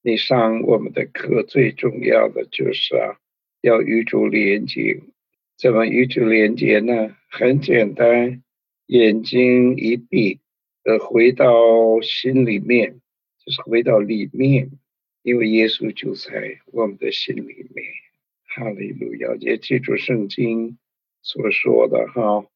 你上我们的课最重要的就是要与主连接。怎么与主连接呢？很简单，眼睛一闭，回到心里面，就是回到里面，因为耶稣就在我们的心里面。哈利路亚！也记住圣经所说的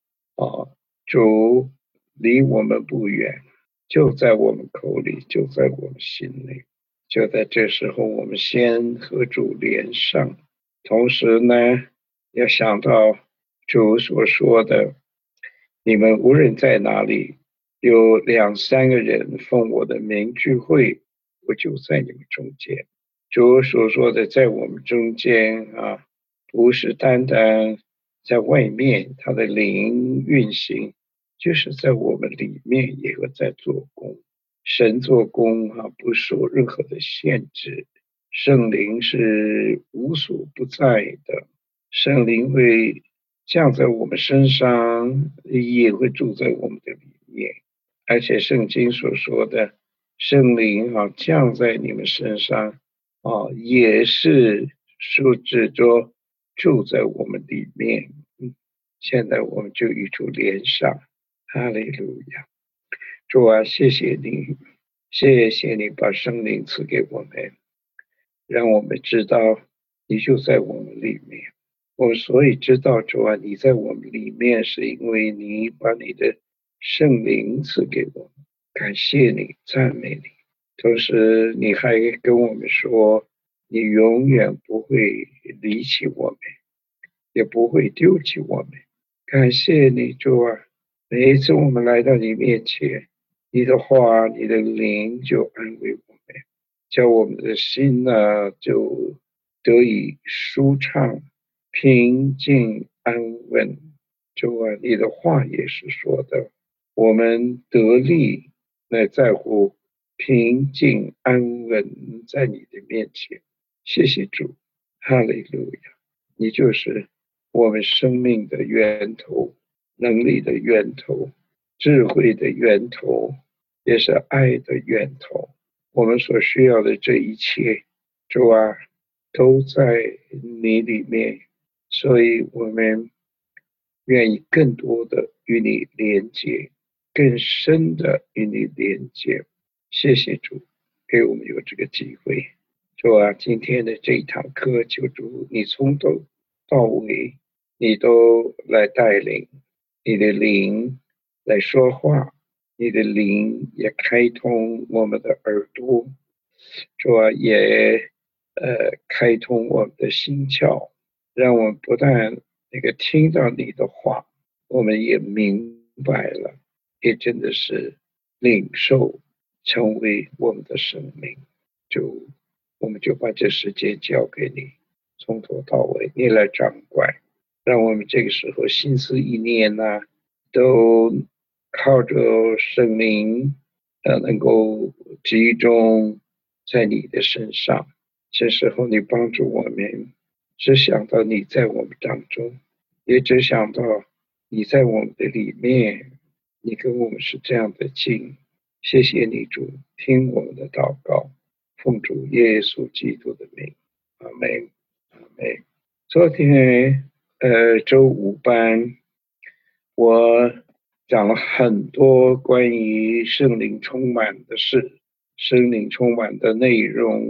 主离我们不远，就在我们口里，就在我们心里。就在这时候，我们先和主连上，同时呢，要想到主所说的，你们无论在哪里，有2、3个人奉我的名聚会，我就在你们中间。主所说的在我们中间不是单单在外面，他的灵运行，就是在我们里面也会在做工。神做工不受任何的限制，圣灵是无所不在的，圣灵会降在我们身上，也会住在我们的里面。而且圣经所说的圣灵降在你们身上也是说指着住在我们里面。现在我们就与主连上，哈利路亚！主谢谢你，谢谢你把圣灵赐给我们，让我们知道你就在我们里面。我们所以知道主你在我们里面，是因为你把你的圣灵赐给我们。感谢你，赞美你。同时你还跟我们说，你永远不会离弃我们，也不会丢弃我们。感谢你，主每一次我们来到你面前，你的话，你的灵就安慰我们，叫我们的心就得以舒畅、平静、安稳。主你的话也是说的，我们得力乃在乎平静安稳在你的面前。谢谢主，哈利路亚！你就是我们生命的源头，能力的源头，智慧的源头，也是爱的源头。我们所需要的这一切，主都在你里面，所以我们愿意更多的与你连接，更深的与你连接。谢谢主，给我们有这个机会。主今天的这一堂课，求主你从头到尾，你都来带领，你的灵来说话，你的灵也开通我们的耳朵，主也开通我们的心窍，让我们不但听到你的话，我们也明白了，也真的是领受成为我们的生命。我们就把这时间交给你，从头到尾你来掌管，让我们这个时候心思意念都靠着圣灵能够集中在你的身上。这时候你帮助我们，只想到你在我们当中，也只想到你在我们的里面，你跟我们是这样的近。谢谢你主，听我们的祷告，奉主耶稣基督的名，阿们，阿们。昨天周5班我讲了很多关于圣灵充满的事，圣灵充满的内容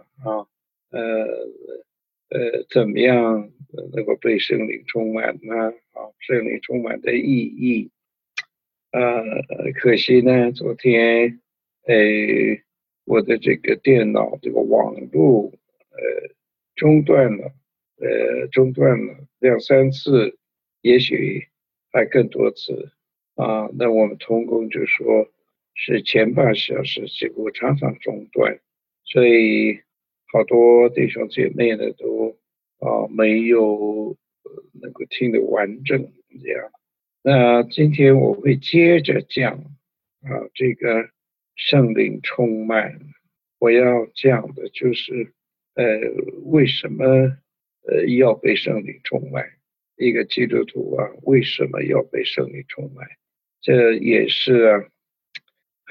怎么样能够被圣灵充满呢？圣灵充满的意义。可惜呢，昨天我的这个电脑这个网络中断了2、3次，也许还更多次那我们同工就说是前半小时，结果常常中断，所以好多弟兄姐妹呢都没有能够听得完整这样。那今天我会接着讲这个圣灵充满。我要讲的就是为什么要被圣灵充满？一个基督徒为什么要被圣灵充满？这也是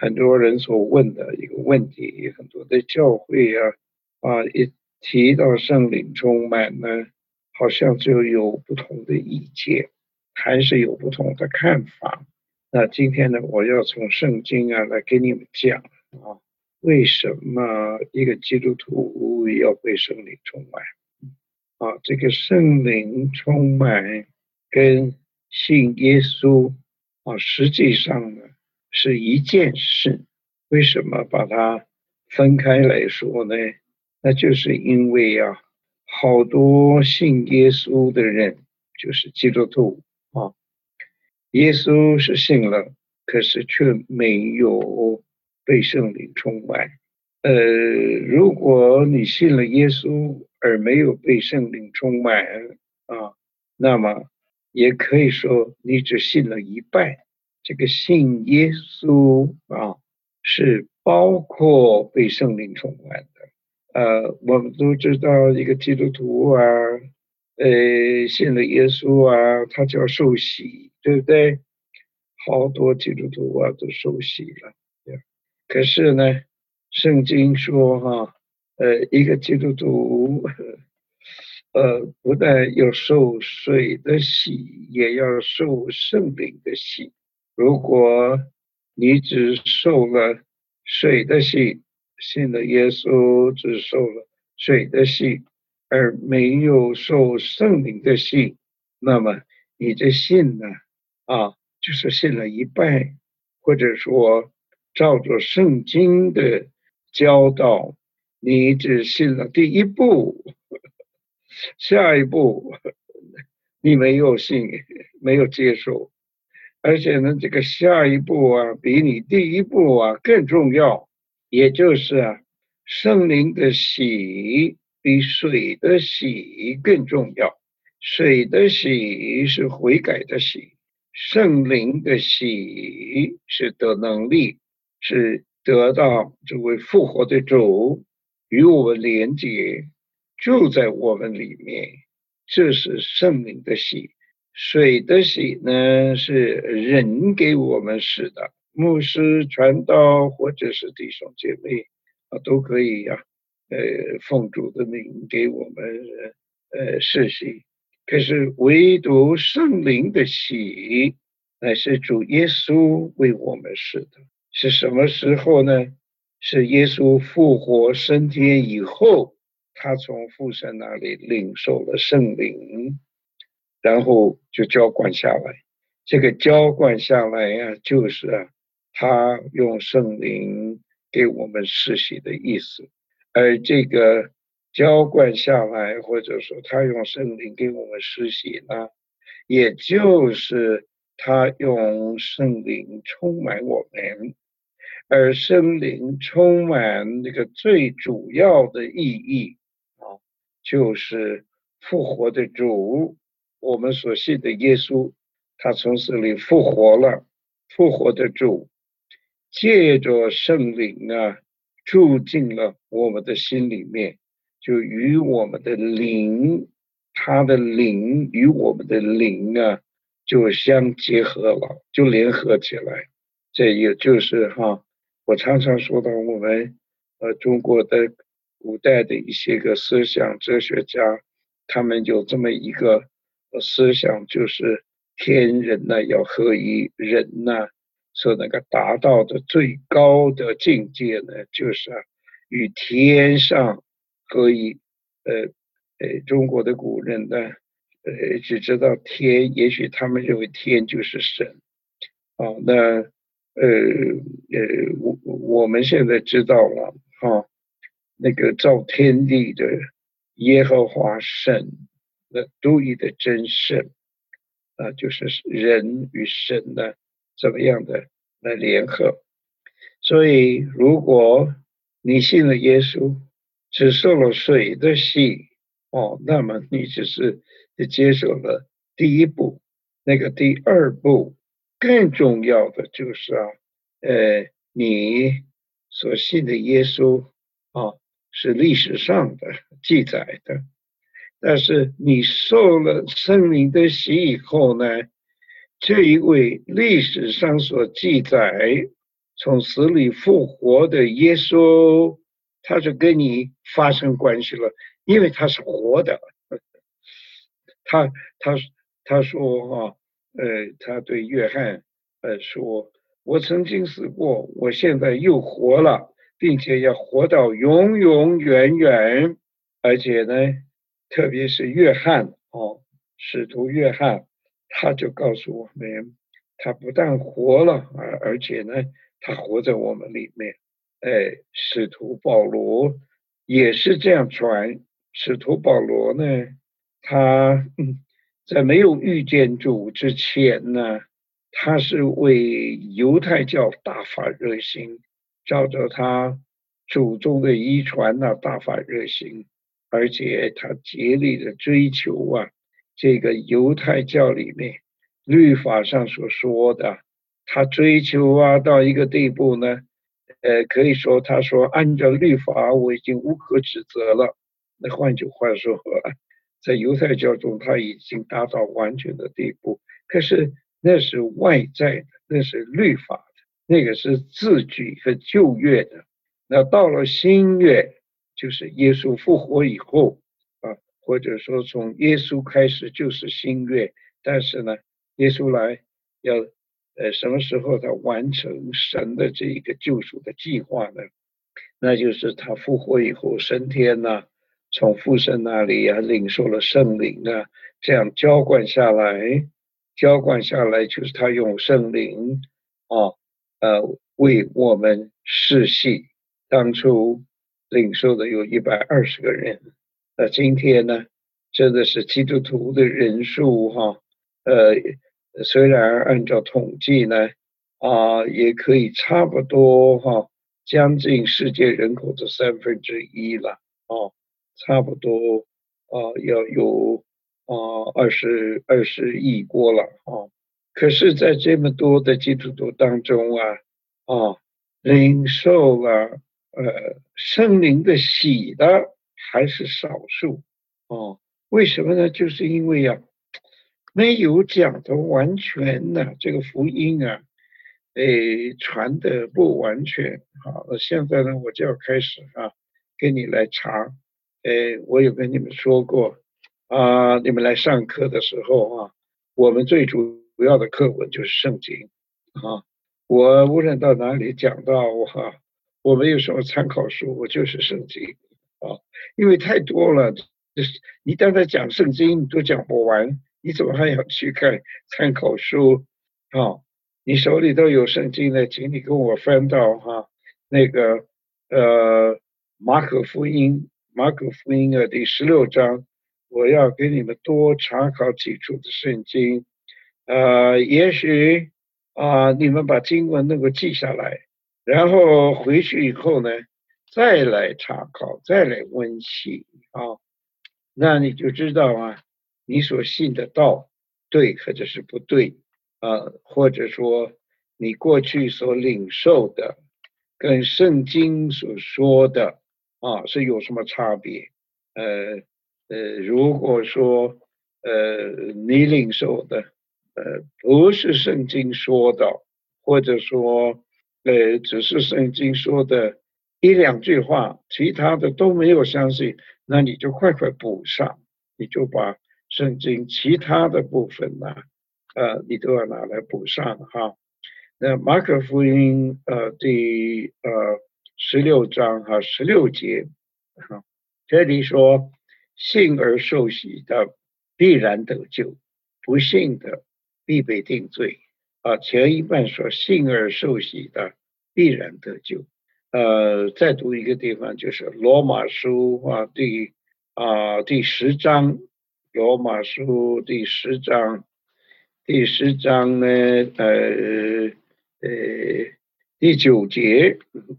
很多人所问的一个问题，很多的教会一提到圣灵充满呢，好像就有不同的意见，还是有不同的看法。那今天呢，我要从圣经来给你们讲为什么一个基督徒要被圣灵充满这个圣灵充满跟信耶稣实际上呢是一件事。为什么把它分开来说呢？那就是因为好多信耶稣的人就是基督徒耶稣是信了，可是却没有被圣灵充满。如果你信了耶稣而没有被圣灵充满那么也可以说你只信了一半。这个信耶稣是包括被圣灵充满的。我们都知道一个基督徒信了耶稣他就要受洗，对不对？好多基督徒都受洗了。可是呢，圣经说一个基督徒不但要受水的洗，也要受圣灵的洗。如果你只受了水的洗，信了耶稣只受了水的洗，而没有受圣灵的洗，那么你的信呢就是信了一半，或者说照着圣经的教导，你只信了第一步，下一步你没有信，没有接受。而且呢，这个下一步比你第一步更重要，也就是圣灵的洗比水的洗更重要。水的洗是悔改的洗，圣灵的洗是得能力，是得到这位复活的主与我们连结，住在我们里面，这是圣灵的洗。水的洗呢是人给我们使的，牧师传道或者是弟兄姐妹都可以奉主的名给我们施洗。可是唯独圣灵的洗乃是主耶稣为我们使的。是什么时候呢？是耶稣复活升天以后，他从父神那里领受了圣灵，然后就浇灌下来。这个浇灌下来就是他用圣灵给我们施洗的意思。而这个浇灌下来，或者说他用圣灵给我们施洗呢，也就是他用圣灵充满我们。而圣灵充满那个最主要的意义就是复活的主，我们所信的耶稣，他从死里复活了。复活的主借着圣灵住进了我们的心里面，就与我们的灵，他的灵与我们的灵就相结合了，就联合起来。这也就是我常常说到我们中国的古代的一些个思想哲学家，他们有这么一个思想，就是天人要合一，人所能够达到的最高的境界呢，就是与天上合一。中国的古人呢只知道天，也许他们认为天就是神那我们现在知道了那个造天地的耶和华神的独一的真神就是人与神怎么样的来联合。所以如果你信了耶稣，只受了水的洗那么你只是接受了第一步。那个第二步更重要的就是你所信的耶稣是历史上的记载的，但是你受了圣灵的洗以后呢，这一位历史上所记载从死里复活的耶稣，他就跟你发生关系了，因为他是活的。他他他说他对约翰说，我曾经死过，我现在又活了，并且要活到永永远远。而且呢，特别是约翰使徒约翰，他就告诉我们，他不但活了，而且呢，他活在我们里面。使徒保罗也是这样传。使徒保罗呢，他在没有遇见主之前呢，他是为犹太教大发热心，照着他祖宗的遗传大发热心，而且他竭力的追求这个犹太教里面律法上所说的，他追求到一个地步呢，可以说他说按照律法我已经无可指责了。那换句话说，在犹太教中他已经达到完全的地步。可是那是外在的，那是律法的，那个是字句和旧约的。那到了新约，就是耶稣复活以后或者说从耶稣开始就是新约。但是呢，耶稣来要什么时候他完成神的这一个救赎的计划呢？那就是他复活以后升天从父神那里领受了圣灵这样浇灌下来。浇灌下来就是他用圣灵为我们施洗。当初领受的有120个人，今天呢，真的是基督徒的人数虽然按照统计呢也可以差不多将近世界人口的1/3了差不多要有20亿过了可是在这么多的基督徒当中领受了圣灵的洗的还是少数为什么呢？就是因为没有讲的完全这个福音传的不完全。好，现在呢，我就要开始跟你来查。我有跟你们说过你们来上课的时候我们最主要的课文就是圣经我无论到哪里讲到我没有什么参考书，我就是圣经因为太多了，就是你单单讲圣经你都讲不完，你怎么还要去看参考书你手里都有圣经的，请你跟我翻到那个马可福音的第16章，我要给你们多查考几处的圣经。也许你们把经文能够记下来，然后回去以后呢，再来查考，再来温习那你就知道你所信的道对或者是不对或者说你过去所领受的跟圣经所说的是有什么差别。如果说你领受的不是圣经说的，或者说只是圣经说的1-2句话，其他的都没有相信，那你就快快补上，你就把圣经其他的部分你都要拿来补上那马可福音第16章16节这里说，信而受洗的必然得救，不信的必被定罪前一半说信而受洗的必然得救。再读一个地方，就是罗马书第10章，罗马书第10章，第10章呢第9节，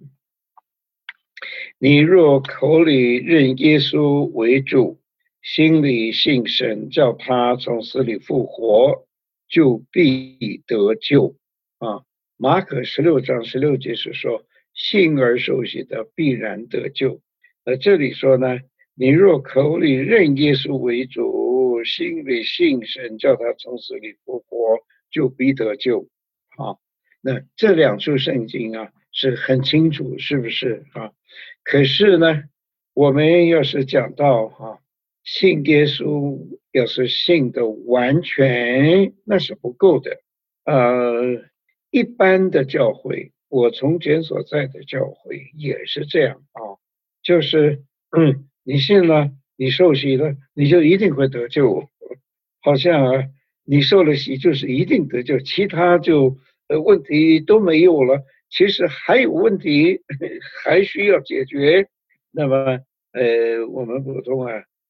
你若口里认耶稣为主，心里信神叫他从死里复活，就必得救马可16章16节是说，信而受洗的必然得救。这里说呢，你若口里认耶稣为主，心里信神叫他从死里复活，就必得救那这两处圣经啊是很清楚，是不是啊？可是呢，我们要是讲到信耶稣，要是信的完全，那是不够的。一般的教会，我从前所在的教会也是这样啊，就是你信了，你受洗了，你就一定会得救，好像你受了洗就是一定得救，其他就问题都没有了。其实还有问题还需要解决。那么我们普通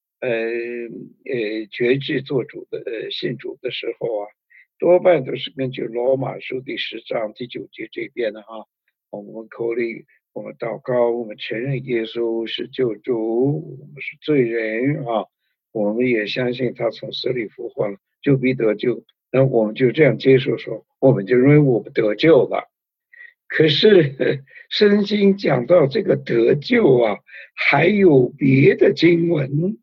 决志做主的信主的时候啊，多半都是根据罗马书第10章第9节这边的我们口里我们祷告，我们承认耶稣是救主，我们是罪人我们也相信他从死里复活了，就必得救。那我们就这样接受说，我们就认为我们得救了。可是圣经讲到这个得救还有别的经文，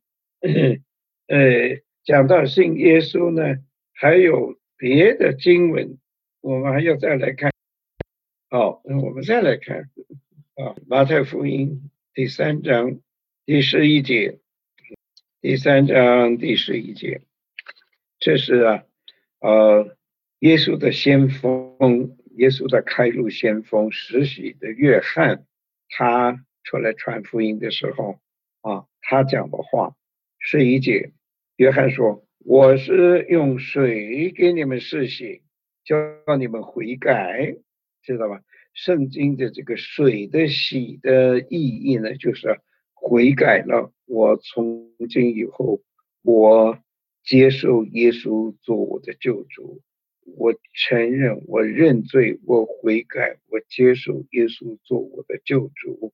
讲到信耶稣呢，还有别的经文，我们还要再来看。好，那我们再来看马太福音第3章第11节，第3章第11节，这是耶稣的先锋，耶稣的开路先锋，施洗的约翰，他出来传福音的时候他讲的话11节，约翰说：“我是用水给你们施洗，叫你们悔改。”知道吧？圣经的这个水的洗的意义呢，就是悔改了。我从今以后，我接受耶稣做我的救主，我承认，我认罪，我悔改，我接受耶稣做我的救主。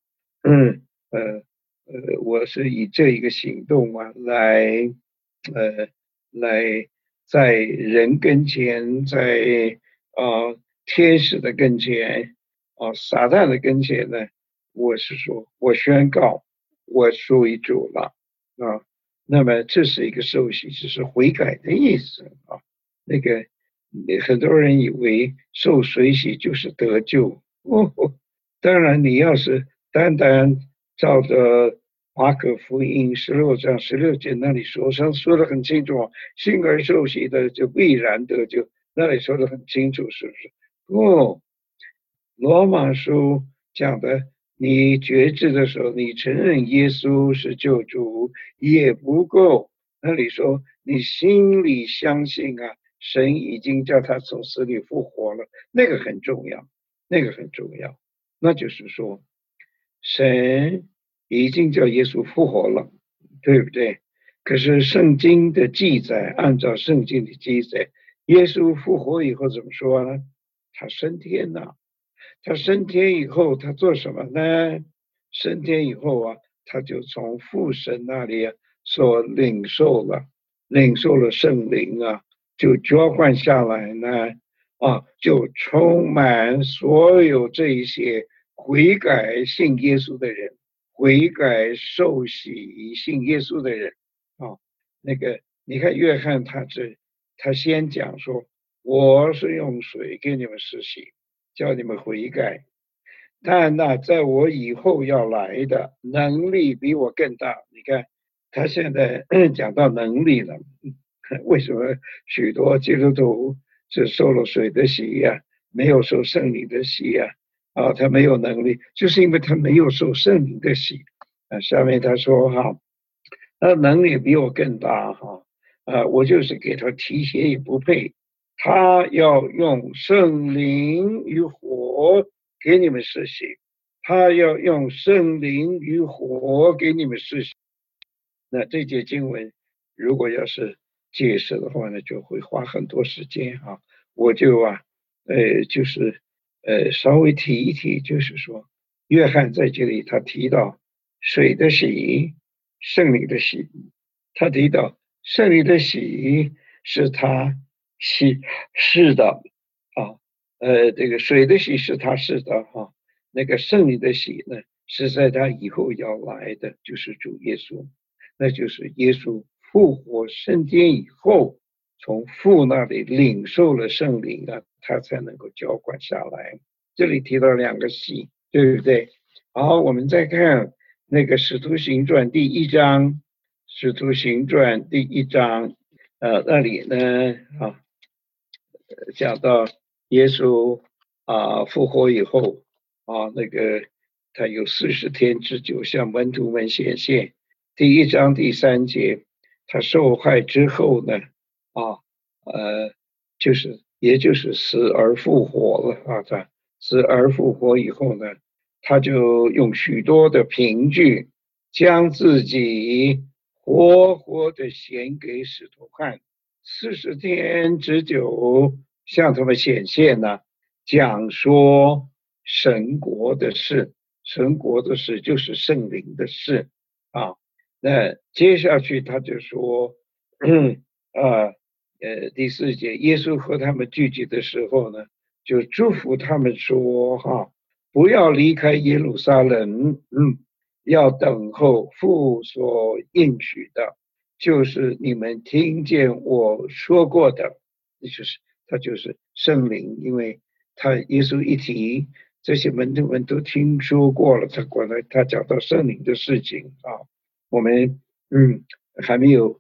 我是以这一个行动来在人跟前，在天使的跟前撒旦的跟前呢，我是说我宣告我属于主了那么这是一个受洗，就是悔改的意思那个很多人以为受水洗就是得救当然你要是单单照着马可福音16章16节那里说的很清楚，信而受洗的就必然得救，那里说的很清楚，是不是？罗马书讲的，你决志的时候，你承认耶稣是救主也不够，那里说你心里相信神已经叫他从死里复活了，那个很重要，那就是说神已经叫耶稣复活了，对不对？可是圣经的记载，按照圣经的记载，耶稣复活以后怎么说呢？他升天了。他升天以后，他做什么呢？升天以后他就从父神那里所领受了圣灵就浇灌下来呢就充满所有这一些悔改信耶稣的人，悔改受洗信耶稣的人那个你看约翰他先讲说，我是用水给你们施洗，叫你们悔改，但在我以后要来的能力比我更大。你看他现在讲到能力了，为什么许多基督徒是受了水的洗没有受圣灵的洗他没有能力，就是因为他没有受圣灵的洗下面他说他能力比我更大我就是给他提鞋也不配，他要用圣灵与火给你们施洗，他要用圣灵与火给你们施洗。那这节经文如果要是解释的话呢，就会花很多时间我就就是稍微提一提，就是说约翰在这里他提到水的洗，圣灵的洗，他提到圣灵的洗是他是的这个水的洗是他是的那个圣灵的洗呢是在他以后要来的，就是主耶稣，那就是耶稣复活升天以后从父那里领受了圣灵他才能够浇灌下来。这里提到两个喜，对不对？好，我们再看那个《使徒行传》第1章，《使徒行传》第1章，那里呢讲到耶稣复活以后那个他有40天之久向门徒们显现。第1章第3节，他受害之后呢也就是死而复活了他死而复活以后呢，他就用许多的凭据将自己活活的献给使徒看，40天之久向他们显现呢，讲说神国的事。神国的事就是圣灵的事那接下去他就说第4节，耶稣和他们聚集的时候呢，就祝福他们说不要离开耶路撒冷，要等候父所应许的，就是你们听见我说过的，他就是圣灵，因为耶稣一提，这些门徒们都听说过了，他讲到圣灵的事情我们还没有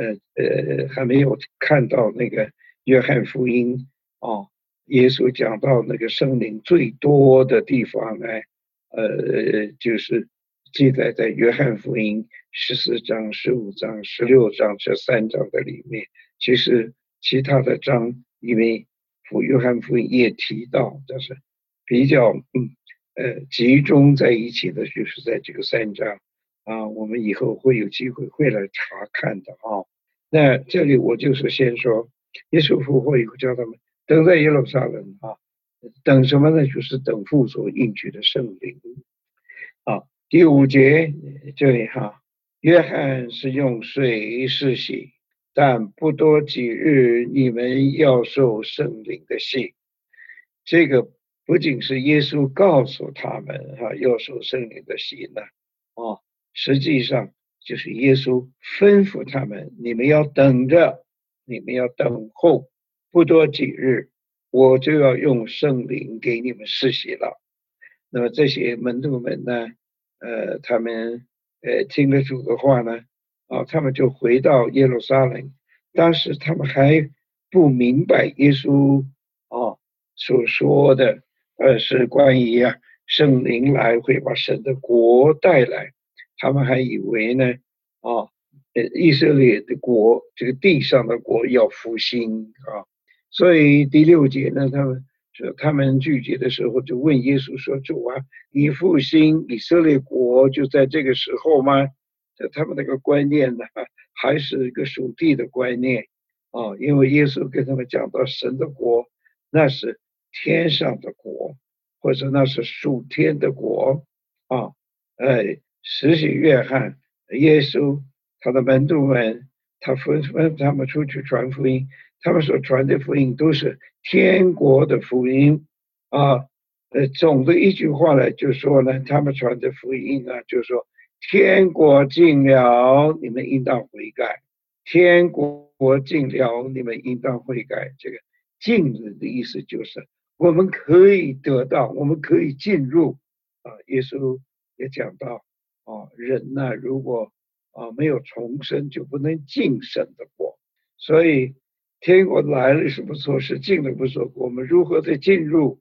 看到那个约翰福音耶稣讲到那个圣灵最多的地方呢，就是记载在约翰福音14章、15章、16章这3章的里面。其实其他的章因为约翰福音也提到，但是比较集中在一起的就是在这个3章我们以后会有机会会来查看的那这里我就是先说耶稣复活以后叫他们等在耶路撒冷等什么呢？就是等父所应许的圣灵第5节这里约翰是用水施洗，但不多几日你们要受圣灵的洗。这个不仅是耶稣告诉他们要受圣灵的洗呢实际上就是耶稣吩咐他们，你们要等着，你们要等候，不多几日我就要用圣灵给你们施洗了。那么这些门徒们呢他们听了主的话呢他们就回到耶路撒冷。当时他们还不明白耶稣所说的是关于圣灵来会把神的国带来，他们还以为呢以色列的国，这个地上的国要复兴所以第6节呢，他们聚集的时候就问耶稣说：“主你复兴以色列国就在这个时候吗？”他们那个观念呢，还是一个属地的观念因为耶稣跟他们讲到神的国，那是天上的国，或者那是属天的国施洗约翰耶稣他的门徒们，他吩咐他们出去传福音，他们所传的福音都是天国的福音总的一句话呢，就说呢，他们传的福音就说天国近了，你们应当悔改。天国近了，你们应当悔改。这个近了的意思就是我们可以得到，我们可以进入耶稣也讲到人如果没有重生，就不能进神的国。所以天国来了是不错，是进了不错，我们如何的进入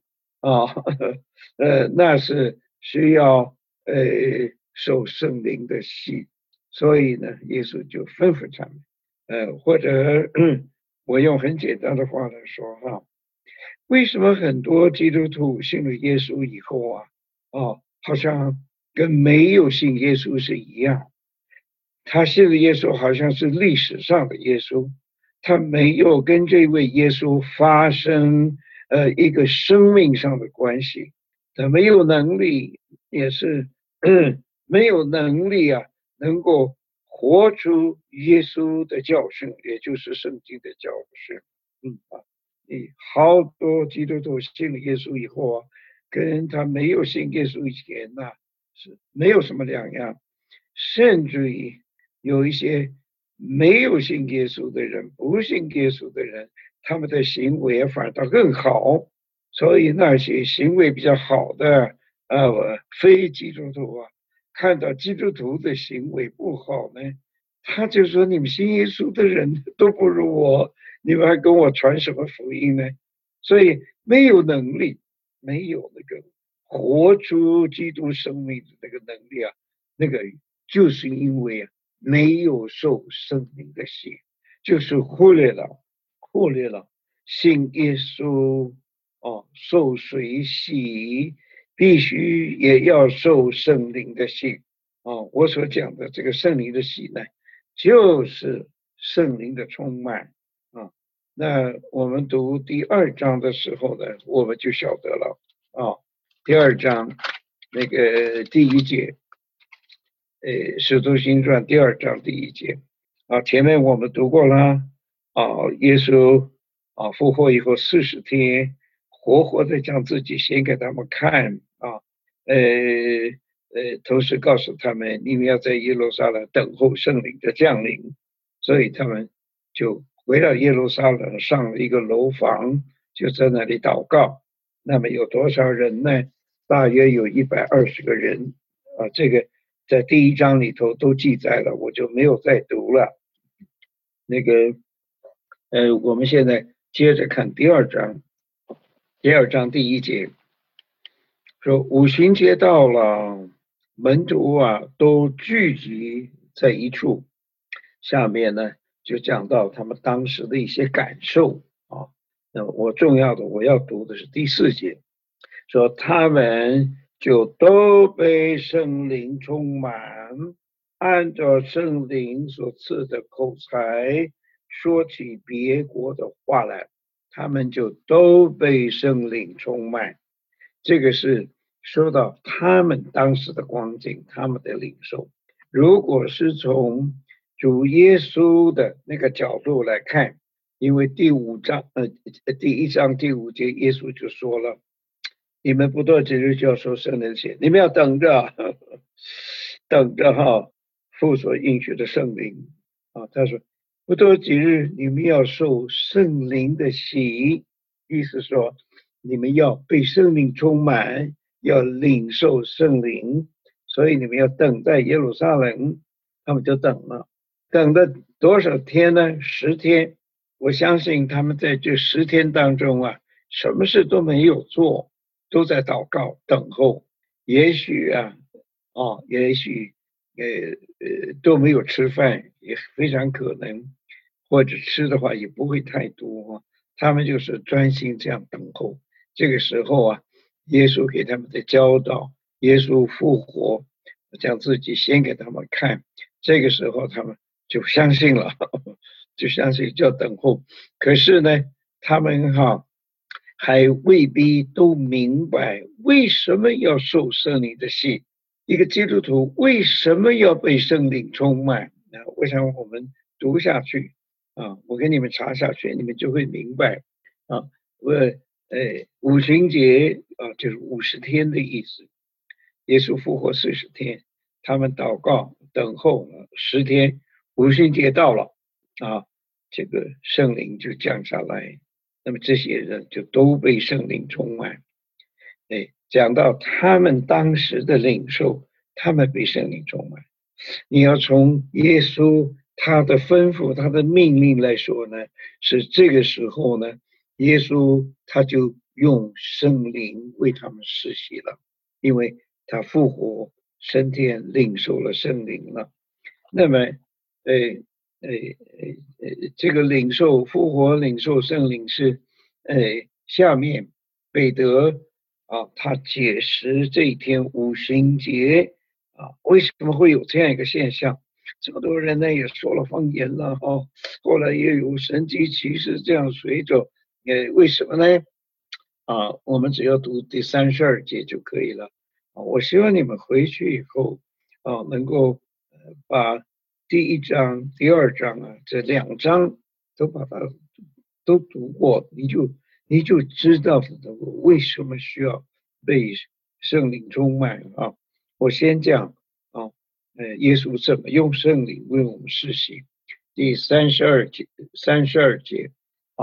那是需要受圣灵的洗。所以呢，耶稣就吩咐他们或者我用很简单的话来说为什么很多基督徒信了耶稣以后好像跟没有信耶稣是一样？他信的耶稣好像是历史上的耶稣，他没有跟这位耶稣发生一个生命上的关系，他没有能力，也是没有能力能够活出耶稣的教训，也就是圣经的教训好多基督徒信了耶稣以后跟他没有信耶稣以前是没有什么两样，甚至于有一些没有信耶稣的人，不信耶稣的人， 他们的行为反倒更好。所以那些行为比较好的非基督徒啊，看到基督徒的行为不好呢，他就说你们信耶稣的人都不如我，你们还跟我传什么福音呢？所以没有能力，没有那个活出基督生命的那个能力啊，那个就是因为没有受圣灵的洗，就是忽略了信耶稣受水洗，必须也要受圣灵的洗。我所讲的这个圣灵的洗呢，就是圣灵的充满啊。那我们读第2章的时候呢，我们就晓得了第2章那个第1节，使徒行传第2章第1节前面我们读过了耶稣复活以后40天，活活的将自己显给他们看同时告诉他们，你们要在耶路撒冷等候圣灵的降临，所以他们就回到耶路撒冷，上了一个楼房，就在那里祷告。那么有多少人呢？大约有120个人这个在第1章里头都记载了，我就没有再读了。那个我们现在接着看第2章，第2章第1节说，五旬节到了，门徒都聚集在一处。下面呢就讲到他们当时的一些感受那我重要的我要读的是第4节，说他们就都被圣灵充满，按照圣灵所赐的口才说起别国的话来。他们就都被圣灵充满，这个是说到他们当时的光景，他们的领受。如果是从主耶稣的那个角度来看，因为第1章第5节耶稣就说了，你们不多几日就要受圣灵血，你们要等着等着父所应许的圣灵他说不多几日你们要受圣灵的洗，意思说你们要被圣灵充满，要领受圣灵，所以你们要等在耶路撒冷。他们就等了，等了多少天呢？10天。我相信他们在这10天当中什么事都没有做，都在祷告等候。也许也许都没有吃饭，也非常可能，或者吃的话也不会太多他们就是专心这样等候。这个时候耶稣给他们的教导，耶稣复活，将自己先给他们看，这个时候他们就相信了就相信，就等候。可是呢他们还未必都明白为什么要受圣灵的洗，一个基督徒为什么要被圣灵充满我想我们读下去我给你们查下去，你们就会明白五旬节就是50天的意思。耶稣复活40天，他们祷告等候10天，五旬节到了这个圣灵就降下来，那么这些人就都被圣灵充满。讲到他们当时的领受，他们被圣灵充满。你要从耶稣他的吩咐，他的命令来说呢，是这个时候呢，耶稣他就用圣灵为他们施洗了，因为他复活升天，领受了圣灵了。那么这个领受复活领受圣灵是下面彼得他解释这一天五旬节为什么会有这样一个现象。这么多人呢也说了方言了后来也有神迹奇事这样随着为什么呢我们只要读第32节就可以了我希望你们回去以后能够把第1章第2章这2章都把它都读过，你就知道为什么需要被圣灵充满我先讲耶稣怎么用圣灵为我们施洗。第32节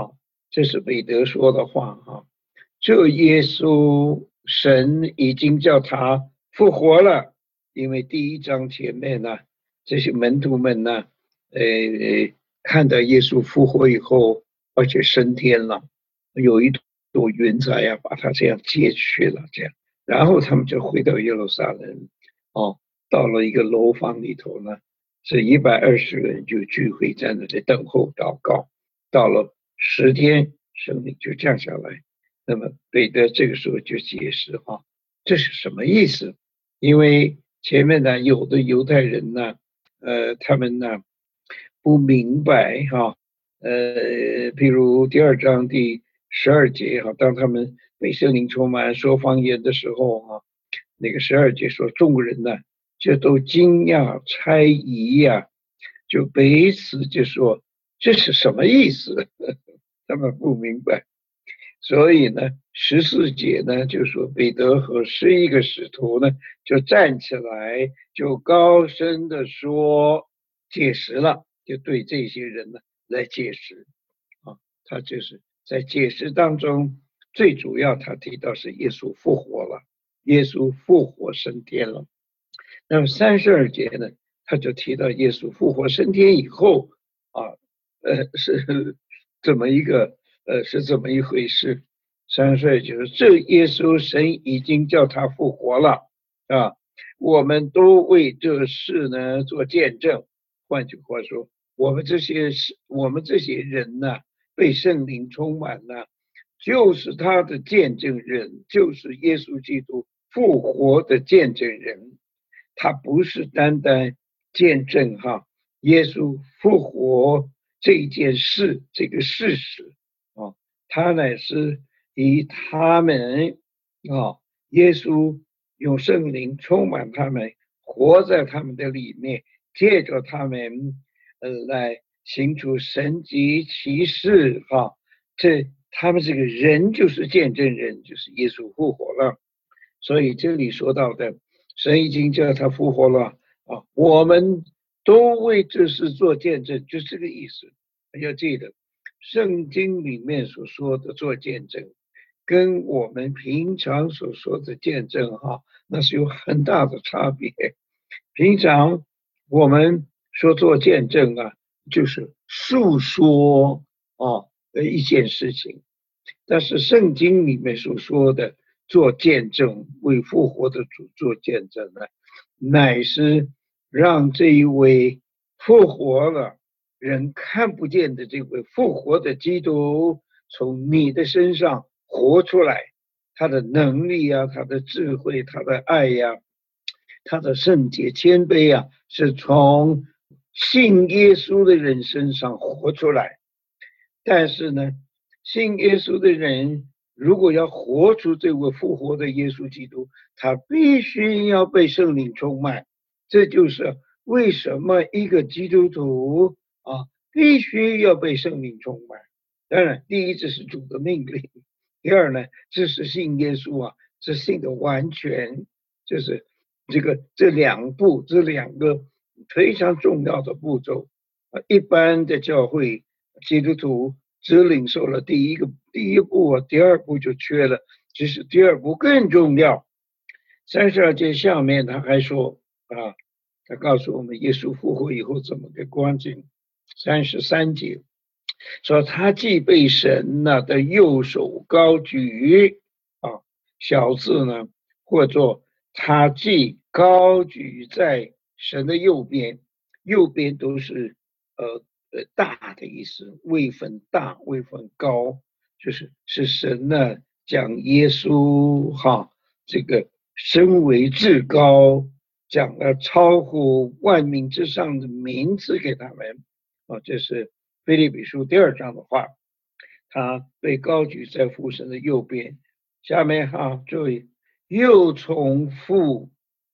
这是彼得说的话哈。这耶稣神已经叫他复活了，因为第一章前面呢，这些门徒们呢，看到耶稣复活以后，而且升天了，有一朵云彩呀，把他这样接去了，这样，然后他们就回到耶路撒冷，哦，到了一个楼房里头呢，是120个人就聚会在那里等候祷告，到了10天，圣灵就降下来。那么彼得这个时候就解释啊，这是什么意思？因为前面呢，有的犹太人呢，他们呢不明白哈，譬如第2章第12节哈，当他们被圣灵充满说方言的时候哈，那个12节说众人呢就都惊讶猜疑呀，就彼此就说这是什么意思？他们不明白。所以呢，14节呢，就说彼得和11个使徒呢，就站起来，就高声的说，解释了，就对这些人呢来解释啊，他就是在解释当中，最主要他提到是耶稣复活了，耶稣复活升天了。那么32节呢，他就提到耶稣复活升天以后啊，是这么一个是这么一回事。32就是这耶稣神已经叫他复活了啊，我们都为这事呢做见证。换句话说，我们这些人呢，被圣灵充满了，就是他的见证人，就是耶稣基督复活的见证人。他不是单单见证耶稣复活这一件事，这个事实啊，他乃是以他们耶稣用圣灵充满他们，活在他们的里面，借着他们来行出神迹奇事他们这个人就是见证人，就是耶稣复活了。所以这里说到的神已经叫他复活了啊，我们都为这事做见证，就是这个意思。要记得圣经里面所说的做见证跟我们平常所说的见证那是有很大的差别。平常我们说做见证就是述说一件事情，但是圣经里面所说的做见证，为复活的主做见证呢，乃是让这一位复活了人看不见的这位复活的基督从你的身上活出来，他的能力他的智慧，他的爱他的圣洁谦卑是从信耶稣的人身上活出来。但是呢，信耶稣的人如果要活出这位复活的耶稣基督，他必须要被圣灵充满。这就是为什么一个基督徒必须要被圣灵充满。当然，第一，这是主的命令；第二呢，这是信耶稣这信的完全，就是这两个非常重要的步骤。一般的教会基督徒只领受了第一步第二步就缺了，其实第二步更重要。32节下面他还说他告诉我们耶稣复活以后怎么个光景。33节说他既被神的右手高举小字呢，或者他既高举在神的右边，右边都是大的意思，位分大位分高，是神呢讲耶稣这个身为至高，讲了超乎万民之上的名字给他们这是腓立比书第2章的话，他被高举在父神的右边。下面注意，又从父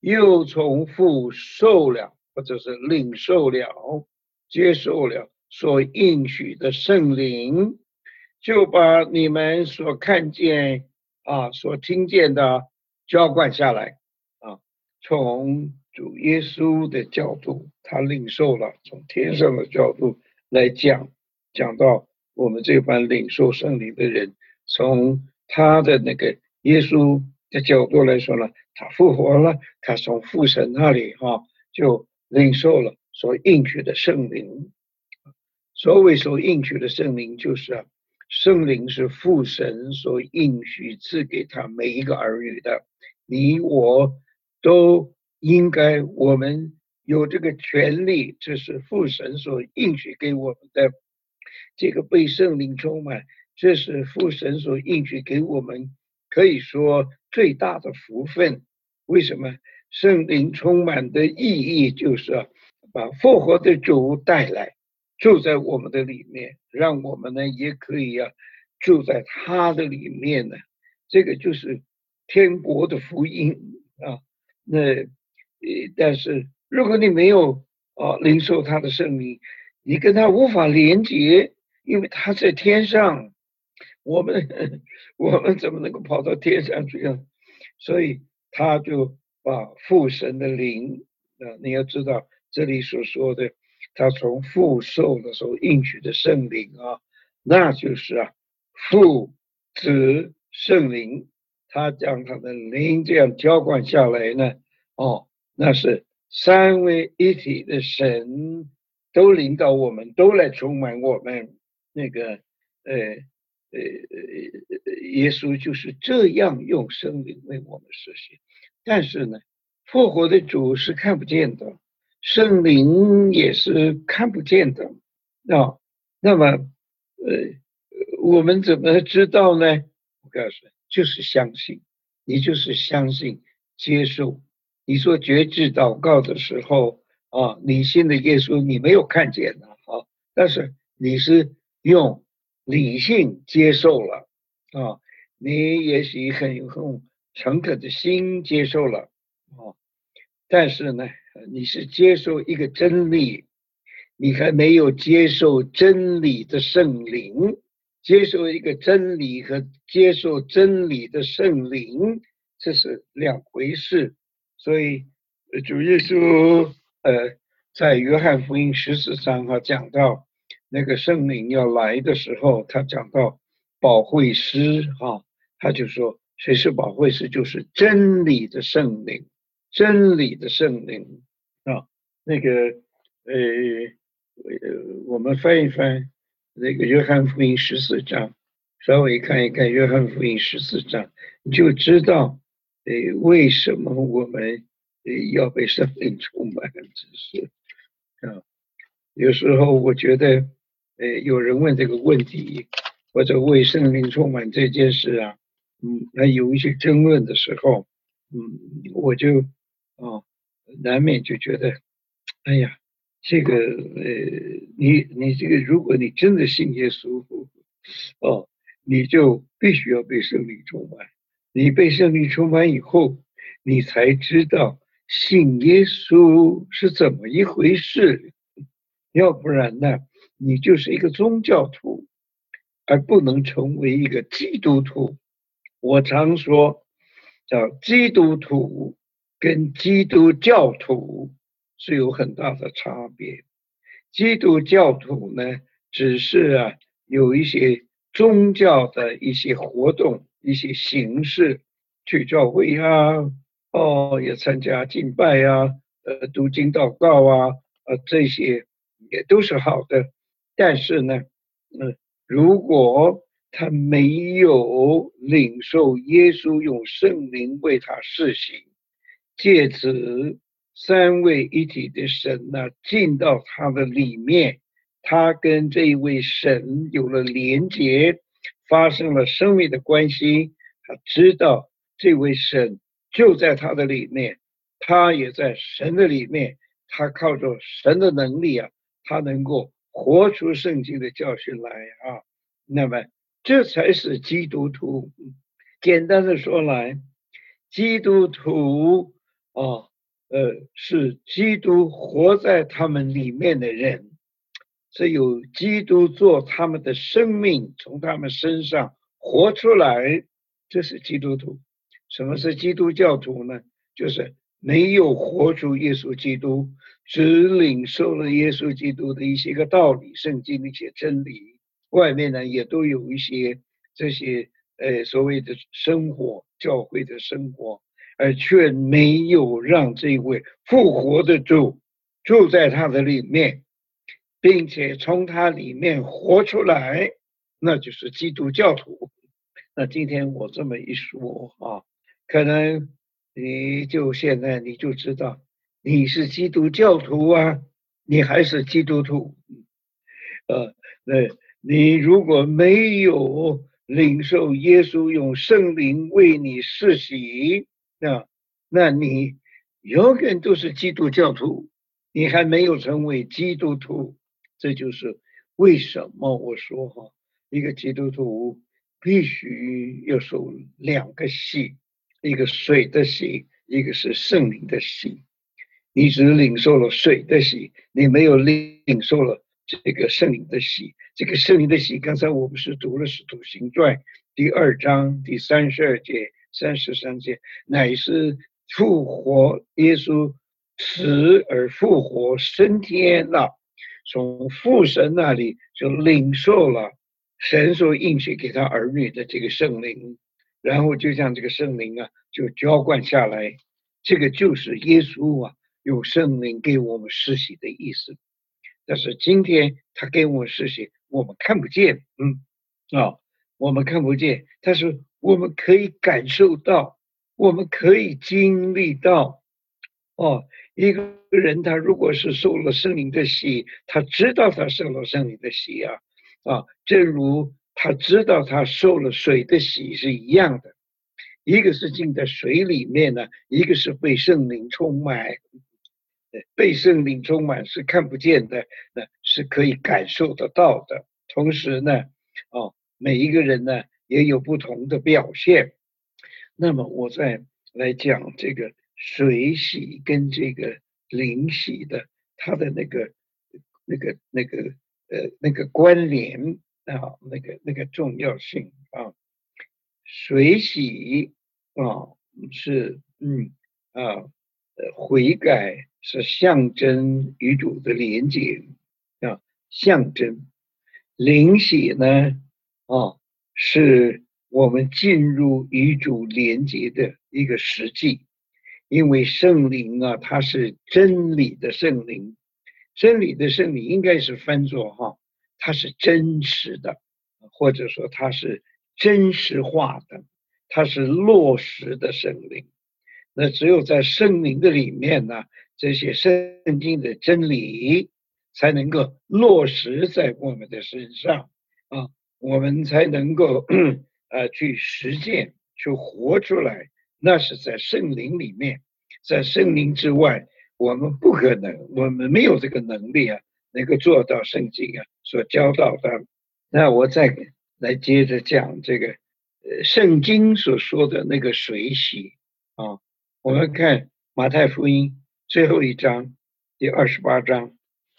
受了，或者是领受了，接受了所应许的圣灵，就把你们所看见所听见的浇灌下来从主耶稣的角度，他领受了从天上的角度来讲到我们这班领受圣灵的人，从他的那个耶稣的角度来说呢，他复活了，他从父神那里就领受了所应许的圣灵。所谓所应许的圣灵，就是圣灵是父神所应许赐给他每一个儿女的，你我都应该，我们有这个权利，这是父神所应许给我们的。这个被圣灵充满，这是父神所应许给我们，可以说最大的福分。为什么？圣灵充满的意义就是把复活的主带来，住在我们的里面，让我们呢也可以住在他的里面呢。这个就是天国的福音那但是如果你没有领受他的圣灵，你跟他无法连接，因为他在天上，我们我们怎么能够跑到天上去呢？所以他就把父神的灵你要知道这里所说的，他从父受的时候应许的圣灵那就是父子圣灵，他将他的灵这样浇灌下来呢，那是三位一体的神都领导我们，都来充满我们。那个耶稣就是这样用圣灵为我们实现。但是呢，复活的主是看不见的，圣灵也是看不见的那么我们怎么知道呢？我告诉你，就是相信，你就是相信接受。你说觉知祷告的时候你信的耶稣你没有看见但是你是用理性接受了你也许很诚恳的心接受了但是呢，你是接受一个真理，你还没有接受真理的圣灵。接受一个真理和接受真理的圣灵，这是两回事。所以主耶稣在约翰福音14章讲到那个圣灵要来的时候，他讲到保惠师他就说谁是保惠师，就是真理的圣灵，真理的圣灵那个我们翻一翻那个约翰福音14章，稍微看一看约翰福音14章，你就知道为什么我们要被圣灵充满。只是有时候我觉得有人问这个问题，或者为圣灵充满这件事那有一些争论的时候我就难免就觉得哎呀，这个你这个，如果你真的信耶稣你就必须要被圣灵充满。你被圣灵充满以后，你才知道信耶稣是怎么一回事。要不然呢，你就是一个宗教徒，而不能成为一个基督徒。我常说，叫基督徒跟基督教徒是有很大的差别。基督教徒呢，只是有一些宗教的一些活动、一些形式，去教会也参加敬拜读经祷告这些也都是好的。但是呢，如果他没有领受耶稣用圣灵为他施行，借此三位一体的神进到他的里面，他跟这一位神有了连结，发生了生命的关系，他知道这位神就在他的里面，他也在神的里面，他靠着神的能力他能够活出圣经的教训来那么这才是基督徒。简单的说来，基督徒是基督活在他们里面的人，是有基督做他们的生命从他们身上活出来，这是基督徒。什么是基督教徒呢？就是没有活出耶稣基督，只领受了耶稣基督的一些个道理，圣经的一些真理， 外面呢也都有一些这些所谓的生活，教会的生活，而却没有让这位复活的主住在他的里面，并且从他里面活出来，那就是基督教徒。那今天我这么一说啊，可能现在你就知道你是基督教徒啊，你还是基督徒。那你如果没有领受耶稣用圣灵为你施洗，那你永远都是基督教徒，你还没有成为基督徒。这就是为什么我说一个基督徒必须要受两个洗，一个水的洗，一个是圣灵的洗。你只领受了水的洗，你没有领受了这个圣灵的洗。这个圣灵的洗，刚才我们是读了《使徒行传》第2章第32节、33节，乃是复活耶稣死而复活升天了，从父神那里就领受了神所应许给他儿女的这个圣灵，然后就像这个圣灵就浇灌下来，这个就是耶稣用圣灵给我们施洗的意思。但是今天他给我们施洗，我们看不见，我们看不见，但是我们可以感受到，我们可以经历到。一个人他如果是受了圣灵的洗，他知道他受了圣灵的洗正如他知道他受了水的洗是一样的。一个是进在水里面呢，一个是被圣灵充满。被圣灵充满是看不见的，是可以感受得到的。同时呢，每一个人呢也有不同的表现。那么我再来讲这个水洗跟这个灵洗的它的那个关联那个重要性水洗是悔改是象征与主的连结象征。灵洗呢是我们进入与主连结的一个实际。因为圣灵它是真理的圣灵，真理的圣灵应该是翻作它是真实的，或者说它是真实化的，它是落实的圣灵。那只有在圣灵的里面呢，这些圣经的真理才能够落实在我们的身上我们才能够去实践，去活出来。那是在圣灵里面，在圣灵之外，我们不可能，我们没有这个能力能够做到圣经所教导的。那我再来接着讲这个圣经所说的那个水洗我们看马太福音最后一章第28章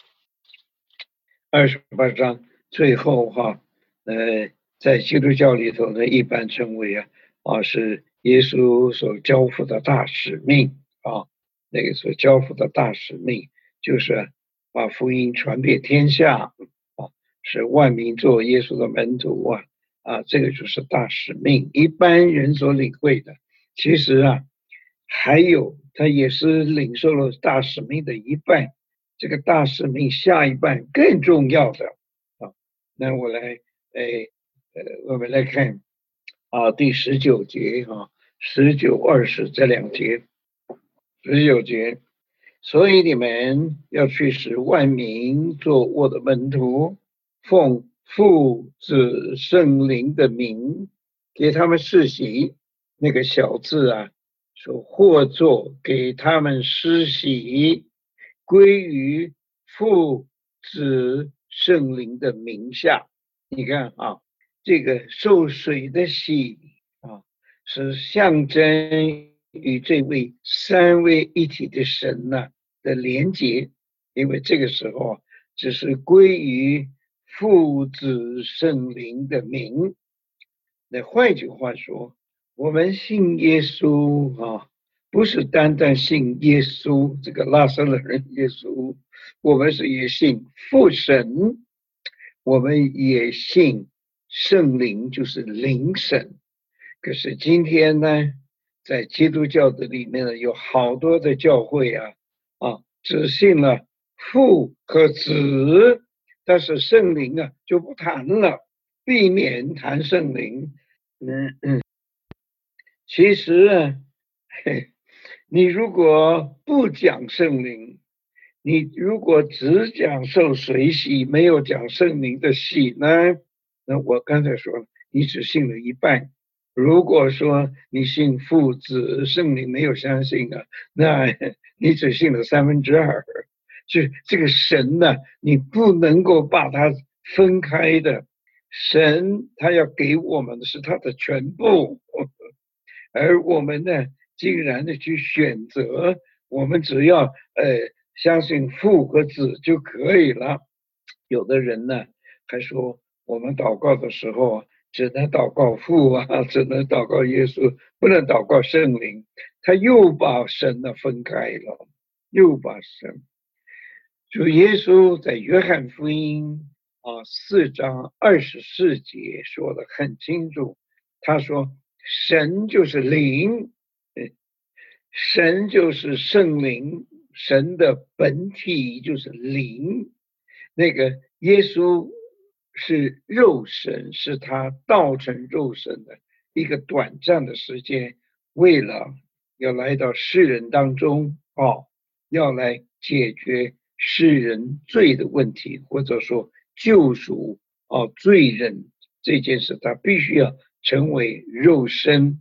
，28章最后在基督教里头呢，一般称为是耶稣所交付的大使命那个所交付的大使命就是把福音传遍天下使万民做耶稣的门徒这个就是大使命，一般人所领会的。其实还有他也是领受了大使命的一半，这个大使命下一半更重要的那我们来看第19节19、20这2节。19节，所以你们要去使万民做我的门徒，奉父子圣灵的名给他们施洗。那个小字说或作给他们施洗，归于父子圣灵的名下。你看这个受水的洗是象征与这位三位一体的神的连结，因为这个时候只是归于父子圣灵的名。那换句话说，我们信耶稣不是单单信耶稣这个拉撒勒人耶稣，我们是也信父神， 我们也信圣灵就是灵神。可是今天呢，在基督教的里面呢，有好多的教会只信了父和子，但是圣灵就不谈了，避免谈圣灵。其实你如果不讲圣灵，你如果只讲受水洗，没有讲圣灵的洗呢，那我刚才说了，你只信了一半。如果说你信父子圣灵没有相信那你只信了2/3。就这个神呢，你不能够把它分开的。神他要给我们的是他的全部，而我们呢，竟然的去选择，我们只要相信父和子就可以了。有的人呢还说，我们祷告的时候只能祷告父只能祷告耶稣，不能祷告圣灵。他又把神分开了，又把神。主耶稣在约翰福音4章24节说得很清楚，他说神就是灵，神就是圣灵，神的本体就是灵。那个耶稣是肉身，是他道成肉身的一个短暂的时间，为了要来到世人当中要来解决世人罪的问题，或者说救赎罪人这件事，他必须要成为肉身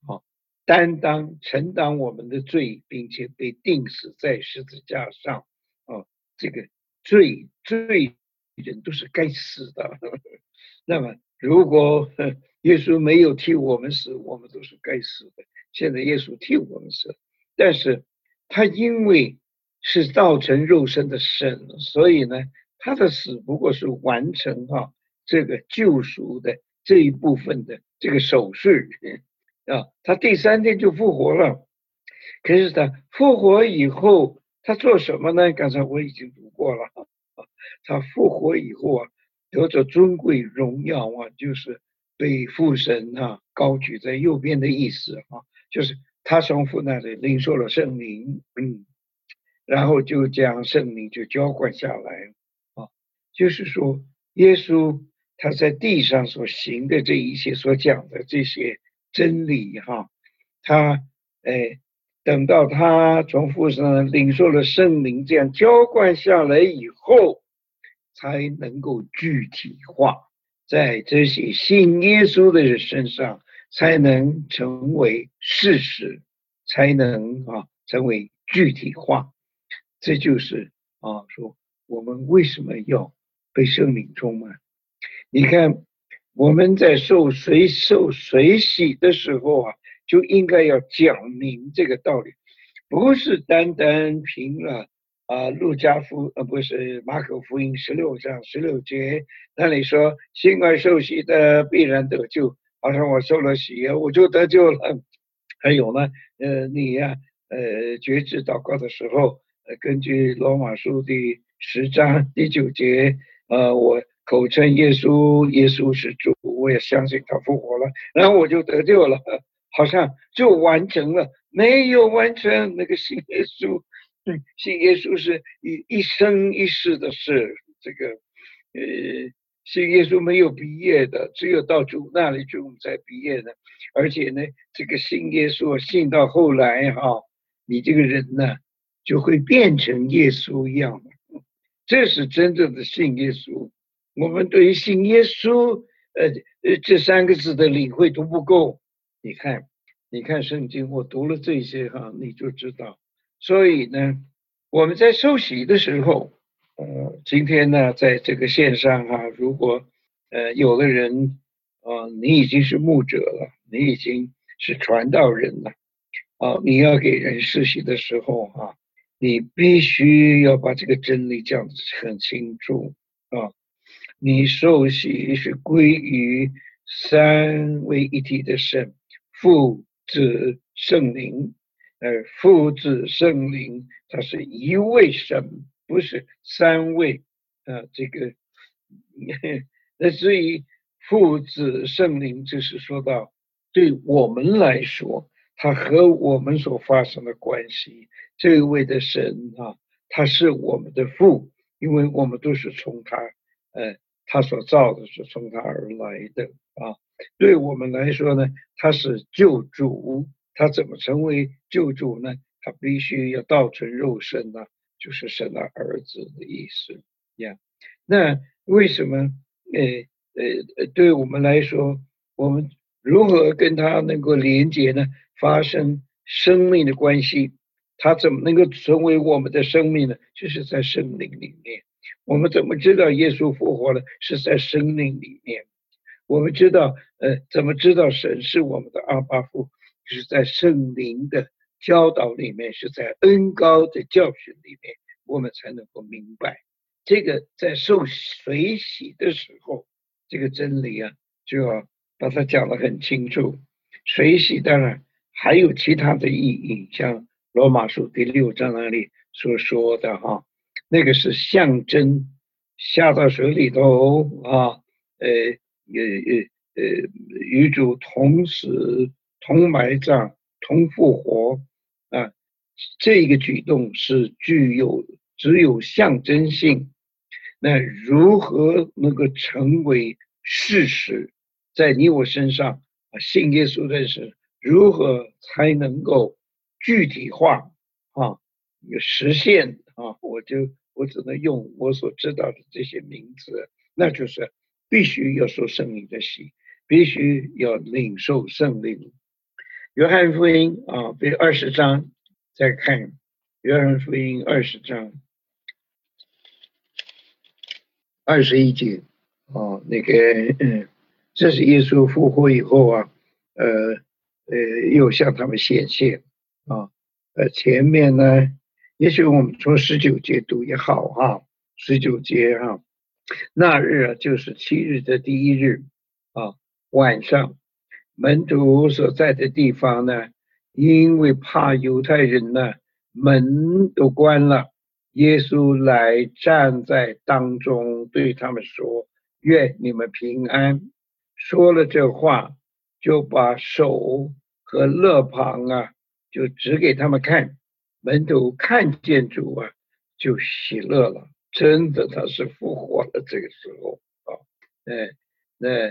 承担我们的罪，并且被钉死在十字架上这个罪人都是该死的。那么如果耶稣没有替我们死，我们都是该死的。现在耶稣替我们死，但是他因为是道成肉身的神，所以呢，他的死不过是完成这个救赎的这一部分的这个手续他第3天就复活了。可是他复活以后，他做什么呢？刚才我已经读过了他复活以后得着尊贵荣耀就是被父神高举在右边的意思就是他从父那里领受了圣灵，然后就将圣灵就浇灌下来就是说耶稣他在地上所行的这一切，所讲的这些真理他等到他从父上领受了圣灵这样浇灌下来以后，才能够具体化在这些信耶稣的人身上，才能成为事实，才能成为具体化。这就是说我们为什么要被圣灵充满。你看我们在受水洗的时候就应该要讲明这个道理，不是单单凭了不是马可福音16章16节那里说信而受洗的必然得救，好像我受了洗我就得救了。还有呢你决志祷告的时候根据罗马书第10章第9节我口称耶稣是主，我也相信他复活了，然后我就得救了，好像就完成了。没有完成。那个信耶稣信耶稣是一生一世的事。这个信耶稣没有毕业的，只有到主那里去我们才毕业的。而且呢这个信耶稣信到后来你这个人呢就会变成耶稣一样的，这是真正的信耶稣。我们对于信耶稣这3个字的领会都不够。你看圣经，我读了这些你就知道。所以呢我们在受洗的时候今天呢在这个线上如果有的人你已经是牧者了，你已经是传道人了你要给人施洗的时候你必须要把这个真理讲得很清楚你受洗是归于3位一体的神，父子圣灵。父子圣灵它是一位神，不是3位这个那所以父子圣灵就是说到对我们来说，他和我们所发生的关系，这一位的神啊，他是我们的父，因为我们都是从他所造的，是从他而来的啊。对我们来说呢，他是救主，他怎么成为救主呢？他必须要道成肉身呢，就是神的儿子的意思呀。那为什么对我们来说，我们如何跟他能够连接呢？发生生命的关系，他怎么能够成为我们的生命呢？就是在圣灵里面。我们怎么知道耶稣复活了？是在生命里面。我们知道，怎么知道神是我们的阿爸父？就是在圣灵的教导里面，是在恩高的教训里面，我们才能够明白。这个在受水洗的时候，这个真理啊，就要把它讲得很清楚。水洗当然还有其他的意义，像罗马书第6章那里所说的哈，那个是象征下到水里头啊，呃与主同死、同埋葬、同复活啊，这个举动是只有象征性。那如何能够成为事实，在你我身上信耶稣的人，如何才能够具体化啊，实现啊？我只能用我所知道的这些名字，那就是必须要受圣灵的洗，必须要领受圣灵。约翰福音第20章，再看约翰福音20章21节那个这是耶稣复活以后啊，又向他们显现啊，前面呢，也许我们从19节读也好哈，19节哈，那日就是7日的第1日啊，晚上，门徒所在的地方呢，因为怕犹太人呢，门都关了。耶稣来站在当中，对他们说：愿你们平安。说了这话，就把手和肋旁就指给他们看。门徒看见主就喜乐了。真的，他是复活了。这个时候那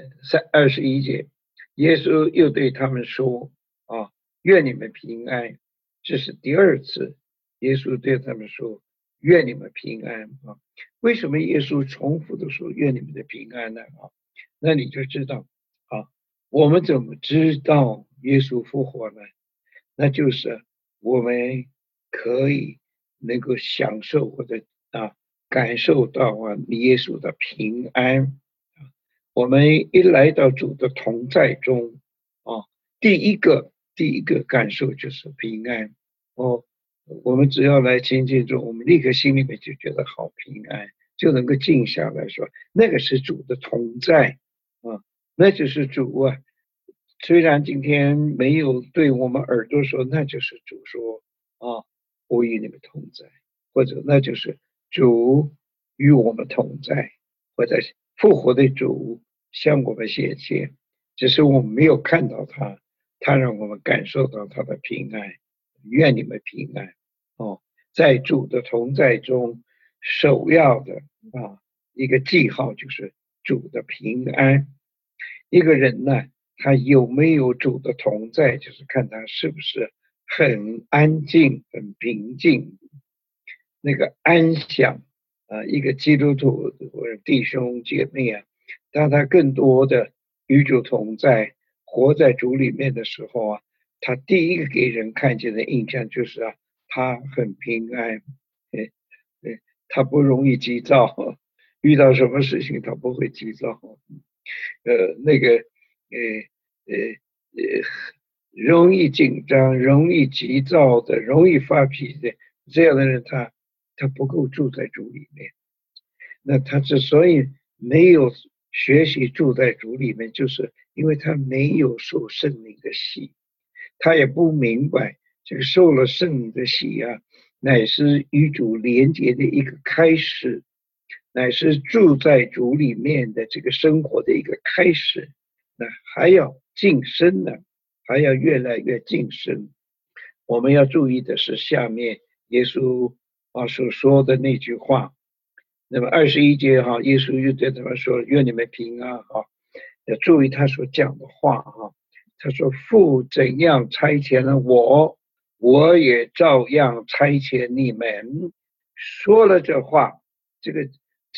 21节，耶稣又对他们说愿你们平安。这是第2次，耶稣对他们说愿你们平安为什么耶稣重复的说愿你们的平安呢那你就知道我们怎么知道耶稣复活呢？那就是我们可以能够享受或者感受到耶稣的平安。我们一来到主的同在中第一个感受就是平安我们只要来亲近主，我们立刻心里面就觉得好平安，就能够静下来说，那个是主的同在那就是主虽然今天没有对我们耳朵说，那就是主说我与你们同在，或者那就是主与我们同在，或者复活的主向我们显现，只是我们没有看到他，他让我们感受到他的平安。愿你们平安在主的同在中，首要的一个记号就是主的平安。一个人呢，他有没有主的同在，就是看他是不是很安静、很平静，那个安详一个基督徒或者弟兄姐妹当他更多的与主同在，活在主里面的时候他第一个给人看见的印象就是他很平安，他不容易急躁，遇到什么事情他不会急躁，那个容易紧张、容易急躁的、容易发脾气这样的人他不够住在主里面。那他之所以没有学习住在主里面，就是因为他没有受圣灵的洗，他也不明白这个受了圣灵的洗乃是与主连结的一个开始。 乃是住在主里面的这个生活的一个开始。那还要晋升呢，还要越来越晋升。我们要注意的是下面耶稣所说的那句话。那么21节耶稣又对他们说：愿你们平安要注意他所讲的话他说：父怎样差遣了我，我也照样差遣你们。说了这话，这个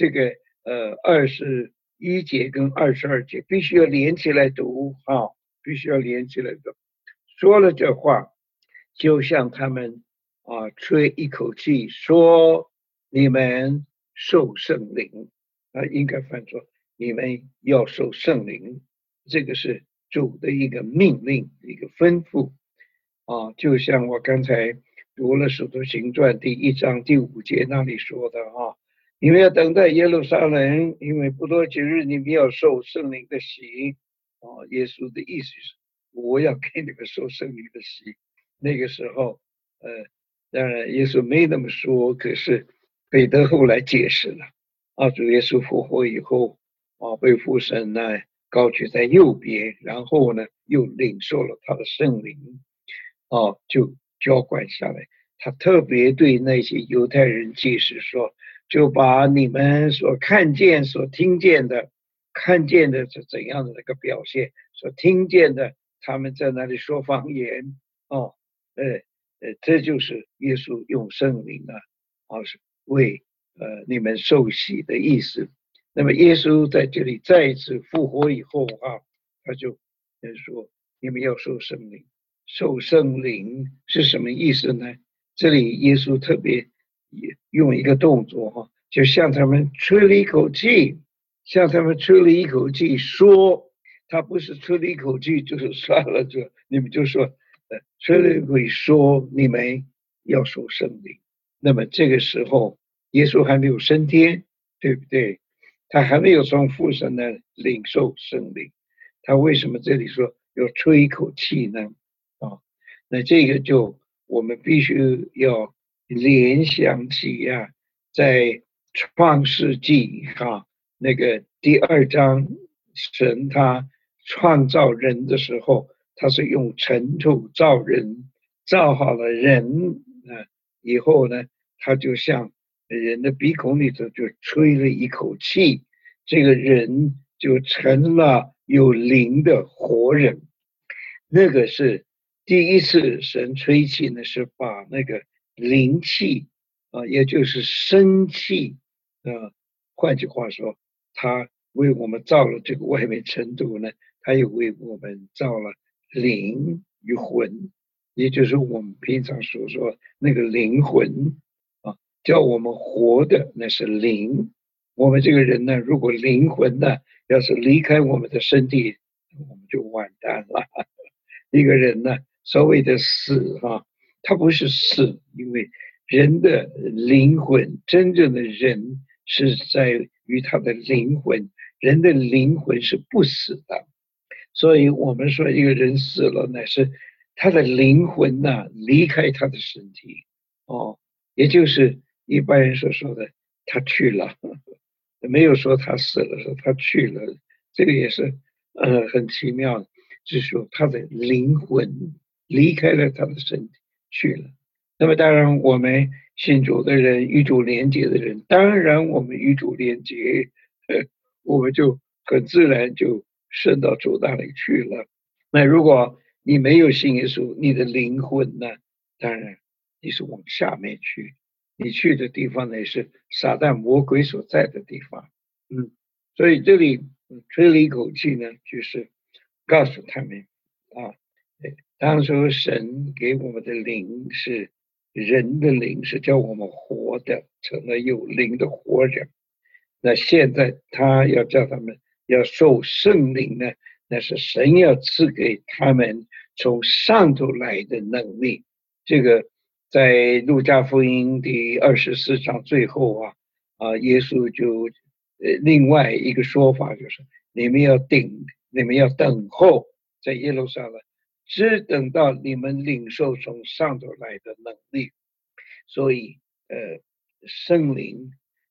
21节跟22节必须要连起来读必须要连起来读。说了这话，就像他们吹一口气，说你们受圣灵应该翻作你们要受圣灵。这个是主的一个命令，一个吩咐就像我刚才读了《使徒行传》第1章第5节那里说的你们要等待耶路撒冷，因为不多几日你们要受圣灵的洗耶稣的意思是我要给你们受圣灵的洗。那个时候当然耶稣没那么说，可是彼得后来解释了主耶稣复活以后被父神呢高举在右边，然后呢又领受了他的圣灵就浇灌下来。他特别对那些犹太人解释说，就把你们所看见所听见的，看见的是怎样的那个表现，所听见的他们在那里说方言这就是耶稣用圣灵是为你们受洗的意思。那么耶稣在这里再一次复活以后他就说你们要受圣灵。受圣灵是什么意思呢？这里耶稣特别用一个动作就向他们吹了一口气，向他们吹了一口气，说他不是吹了一口气就是算了，你们就说吹了一口气说你们要受圣灵。那么这个时候耶稣还没有升天，对不对？他还没有从父神那领受圣灵，他为什么这里说要吹一口气呢？那这个就我们必须要联想起在创世纪那个第2章，神他创造人的时候，他是用尘土造人，造好了人以后呢，他就像人的鼻孔里头就吹了一口气，这个人就成了有灵的活人。那个是第一次神吹气呢，是把那个灵气也就是生气换句话说，他为我们造了这个外面尘土呢，他又为我们造了灵与魂，也就是我们平常所说那个灵魂叫我们活的那是灵。我们这个人呢，如果灵魂呢要是离开我们的身体，我们就完蛋了。一个人呢，所谓的死他不是死，因为人的灵魂，真正的人是在于他的灵魂，人的灵魂是不死的。所以我们说一个人死了，乃是他的灵魂离开他的身体也就是一般人所说的他去了，没有说他死了，说他去了，这个也是很奇妙的，就是说他的灵魂离开了他的身体去了。那么当然我们信主的人，与主连结的人，当然我们与主连结我们就很自然就升到主那里去了。那如果你没有信耶稣，你的灵魂呢，当然你是往下面去，你去的地方呢是撒旦魔鬼所在的地方所以这里吹了一口气呢，就是告诉他们当初神给我们的灵是人的灵，是叫我们活的，成了有灵的活人。那现在他要叫他们要受圣灵呢，那是神要赐给他们从上头来的能力。这个在路加福音第24章最后耶稣就另外一个说法就是你们要等候在耶路撒冷，只等到你们领受从上头来的能力。所以圣灵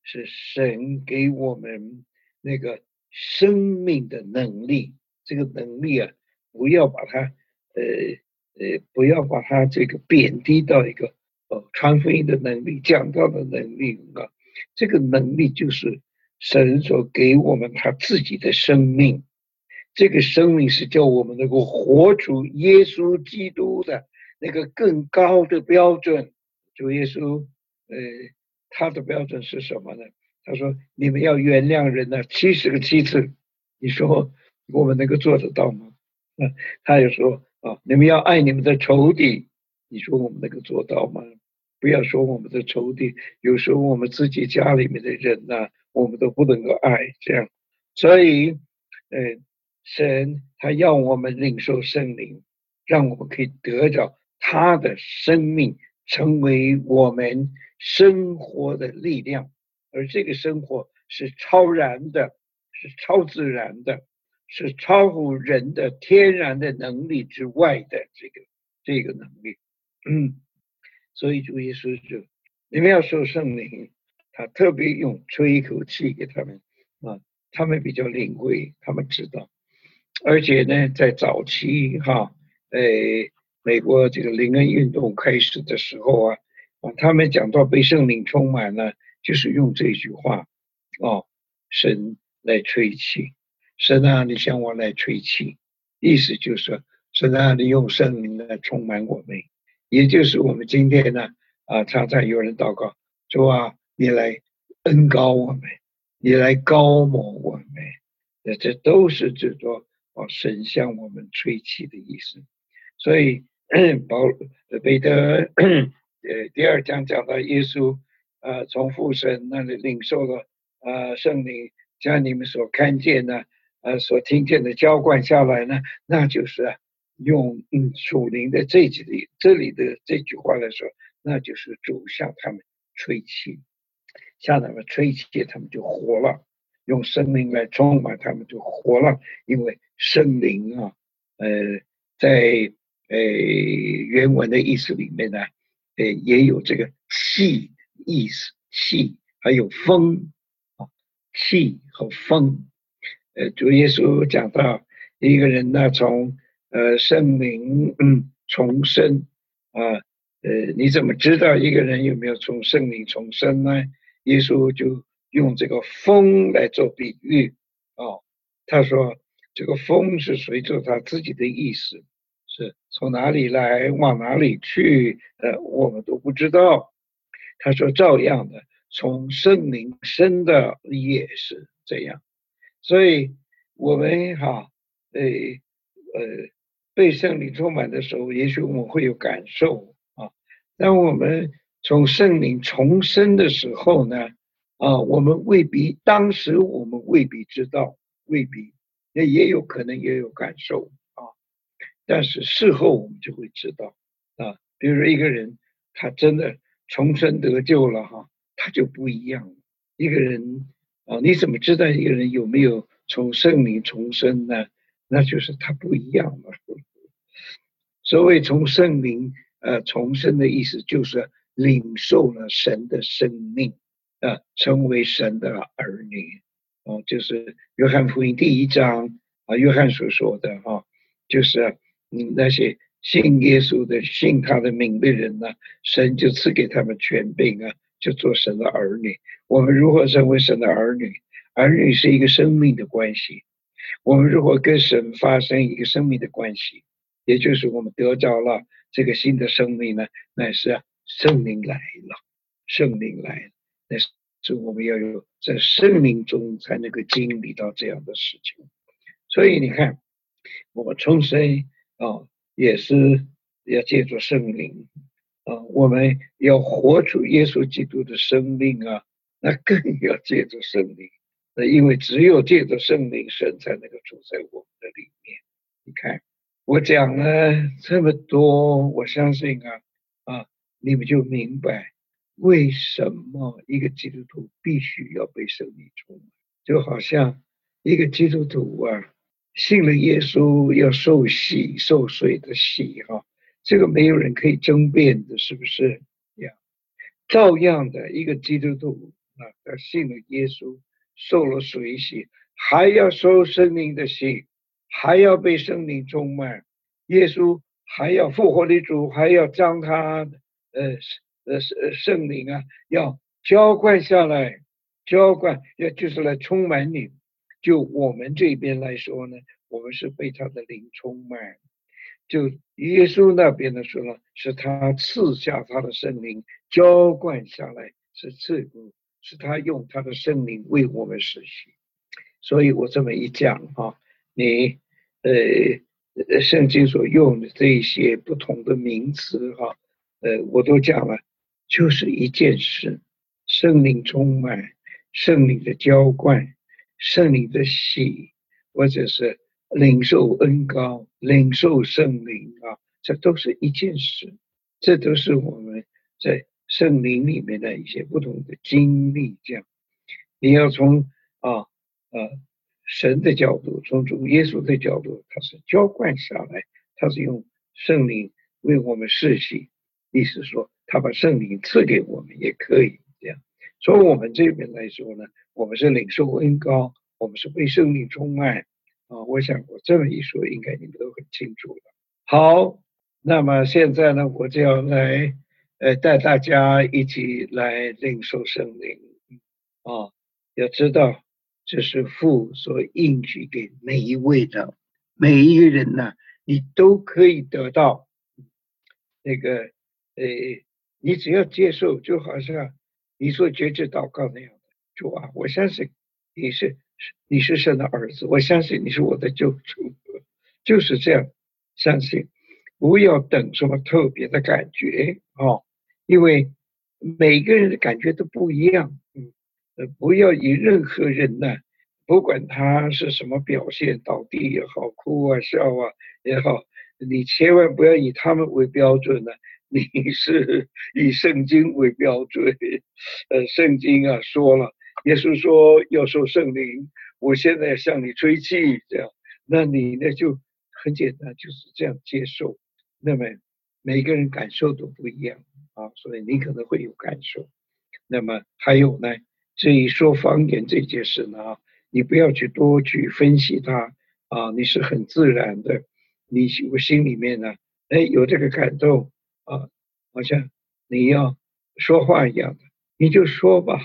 是神给我们那个生命的能力。这个能力啊，不要把它不要把它这个贬低到一个传福音的能力、讲道的能力啊。这个能力就是神所给我们他自己的生命。这个生命是叫我们能够活出耶稣基督的那个更高的标准。主耶稣，他的标准是什么呢？他说：“你们要原谅人呢，70个7次。”你说我们能够做得到吗？他又说：“啊，你们要爱你们的仇敌。”你说我们能够做到吗？不要说我们的仇敌，有时候我们自己家里面的人呢，我们都不能够爱这样。所以，神他要我们领受圣灵，让我们可以得着他的生命，成为我们生活的力量。而这个生活是超然的，是超自然的，是超乎人的天然的能力之外的这个能力。所以主耶稣就你们要受圣灵，他特别用吹一口气给他们啊，他们比较领会，他们知道。而且呢，在早期美国这个灵恩运动开始的时候他们讲到被圣灵充满了，就是用这句话神来吹气，神啊，你向我来吹气，意思就是神啊，你用圣灵来充满我们，也就是我们今天呢常常有人祷告，主啊，你来恩膏我们，你来膏抹我们，这都是指着神向我们吹气的意思。所以彼得第2章讲到耶稣从父神那里领受了圣灵，将你们所看见的所听见的浇灌下来呢，那就是用属灵的这里的这句话来说，那就是主向他们吹气，向他们吹气，他们就活了。用生命来充满他们就活了，因为圣灵在原文的意思里面呢，也有这个气意思，气还有风气和风。主耶稣讲到一个人呢，从圣灵重生你怎么知道一个人有没有从圣灵重生呢？耶稣就用这个风来做比喻他说这个风是随着他自己的意思，是从哪里来往哪里去我们都不知道。他说照样的从圣灵生的也是这样。所以我们被圣灵充满的时候，也许我们会有感受当我们从圣灵重生的时候呢我们当时我们未必知道，未必也有可能也有感受但是事后我们就会知道比如说一个人他真的重生得救了他就不一样了。一个人你怎么知道一个人有没有从圣灵重生呢？那就是他不一样了。所谓从圣灵重生的意思，就是领受了神的生命成为神的儿女就是约翰福音第1章约翰所说的就是那些信耶稣的信他的名的人呢，神就赐给他们权柄就做神的儿女。我们如何成为神的儿女？儿女是一个生命的关系，我们如果跟神发生一个生命的关系，也就是我们得着了这个新的生命呢，那是圣灵来了，圣灵来了，那是我们要有在圣灵中才能够经历到这样的事情。所以你看我们重生也是要借助圣灵我们要活出耶稣基督的生命那更要借助圣灵因为只有借着圣灵，神才能够住在我们的里面。你看我讲了这么多，我相信你们就明白为什么一个基督徒必须要被圣灵充满。就好像一个基督徒信了耶稣要受洗，受水的洗这个没有人可以争辩的，是不是照样的一个基督徒他信了耶稣，受了水洗，还要受圣灵的洗，还要被圣灵充满。耶稣还要复活的主，还要将他圣灵要浇灌下来，浇灌就是来充满你。就我们这边来说呢，我们是被他的灵充满。就耶稣那边的时候呢，是他赐下他的圣灵浇灌下来，是他用他的圣灵为我们实行。所以我这么一讲你圣经所用的这些不同的名词我都讲了，就是一件事：圣灵充满，圣灵的浇灌，圣灵的洗，或者是领受恩膏，领受圣灵这都是一件事。这都是我们在圣灵里面的一些不同的经历。这样，你要从神的角度，从主耶稣的角度，他是浇灌下来，他是用圣灵为我们施洗，意思说他把圣灵赐给我们也可以这样。所以我们这边来说呢，我们是领受恩膏，我们是被圣灵充满我想我这么一说，应该你们都很清楚了。好，那么现在呢，我就要来带大家一起来领受圣灵要知道这是父所应许给每一位的，每一个人呢，你都可以得到那个你只要接受，就好像你所觉知祷告那样的。主我相信你是神的儿子，我相信你是我的救主，就是这样相信，不要等什么特别的感觉因为每个人的感觉都不一样。不要以任何人不管他是什么表现，倒地也好，哭笑也好，你千万不要以他们为标准你是以圣经为标准。圣经说了，耶稣说要受圣灵，我现在向你吹气，这样，那你呢就很简单，就是这样接受。那么每个人感受都不一样所以你可能会有感受。那么还有呢，至于说方言这件事呢你不要去多去分析它你是很自然的，我心里面呢有这个感动好像你要说话一样的，你就说吧。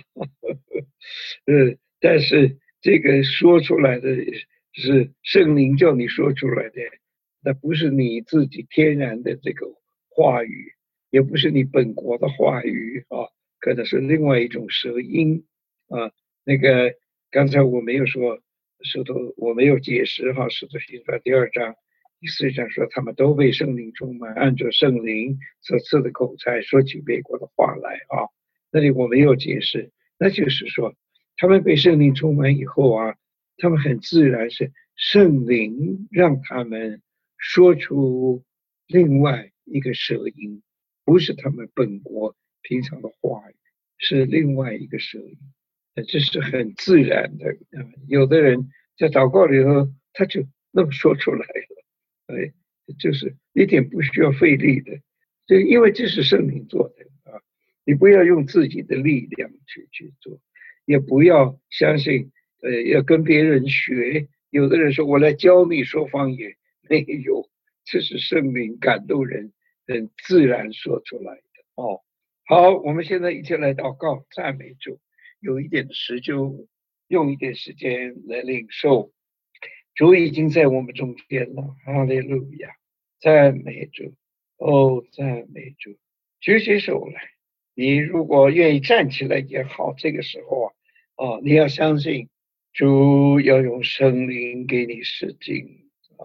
但是这个说出来的是圣灵叫你说出来的，那不是你自己天然的这个话语，也不是你本国的话语可能是另外一种舌音那个刚才我没有说，我没有解释使徒行传第2章第4章说他们都被圣灵充满，按照圣灵所赐的口才说起别国的话来那里我没有解释，那就是说他们被圣灵充满以后他们很自然是圣灵让他们说出另外一个舌音，不是他们本国平常的话语，是另外一个舌音。这是很自然的有的人在祷告里头他就那么说出来了就是一点不需要费力的，因为这是圣灵做的你不要用自己的力量去做，也不要相信要跟别人学。有的人说我来教你说方言，没有，这是圣灵感动人很自然说出来的好，我们现在一起来祷告赞美主，有一点时就用一点时间来领受主已经在我们中间了。哈利路亚，赞美主赞美主。举起手来，你如果愿意站起来也好，这个时候你要相信主要用圣灵给你施浸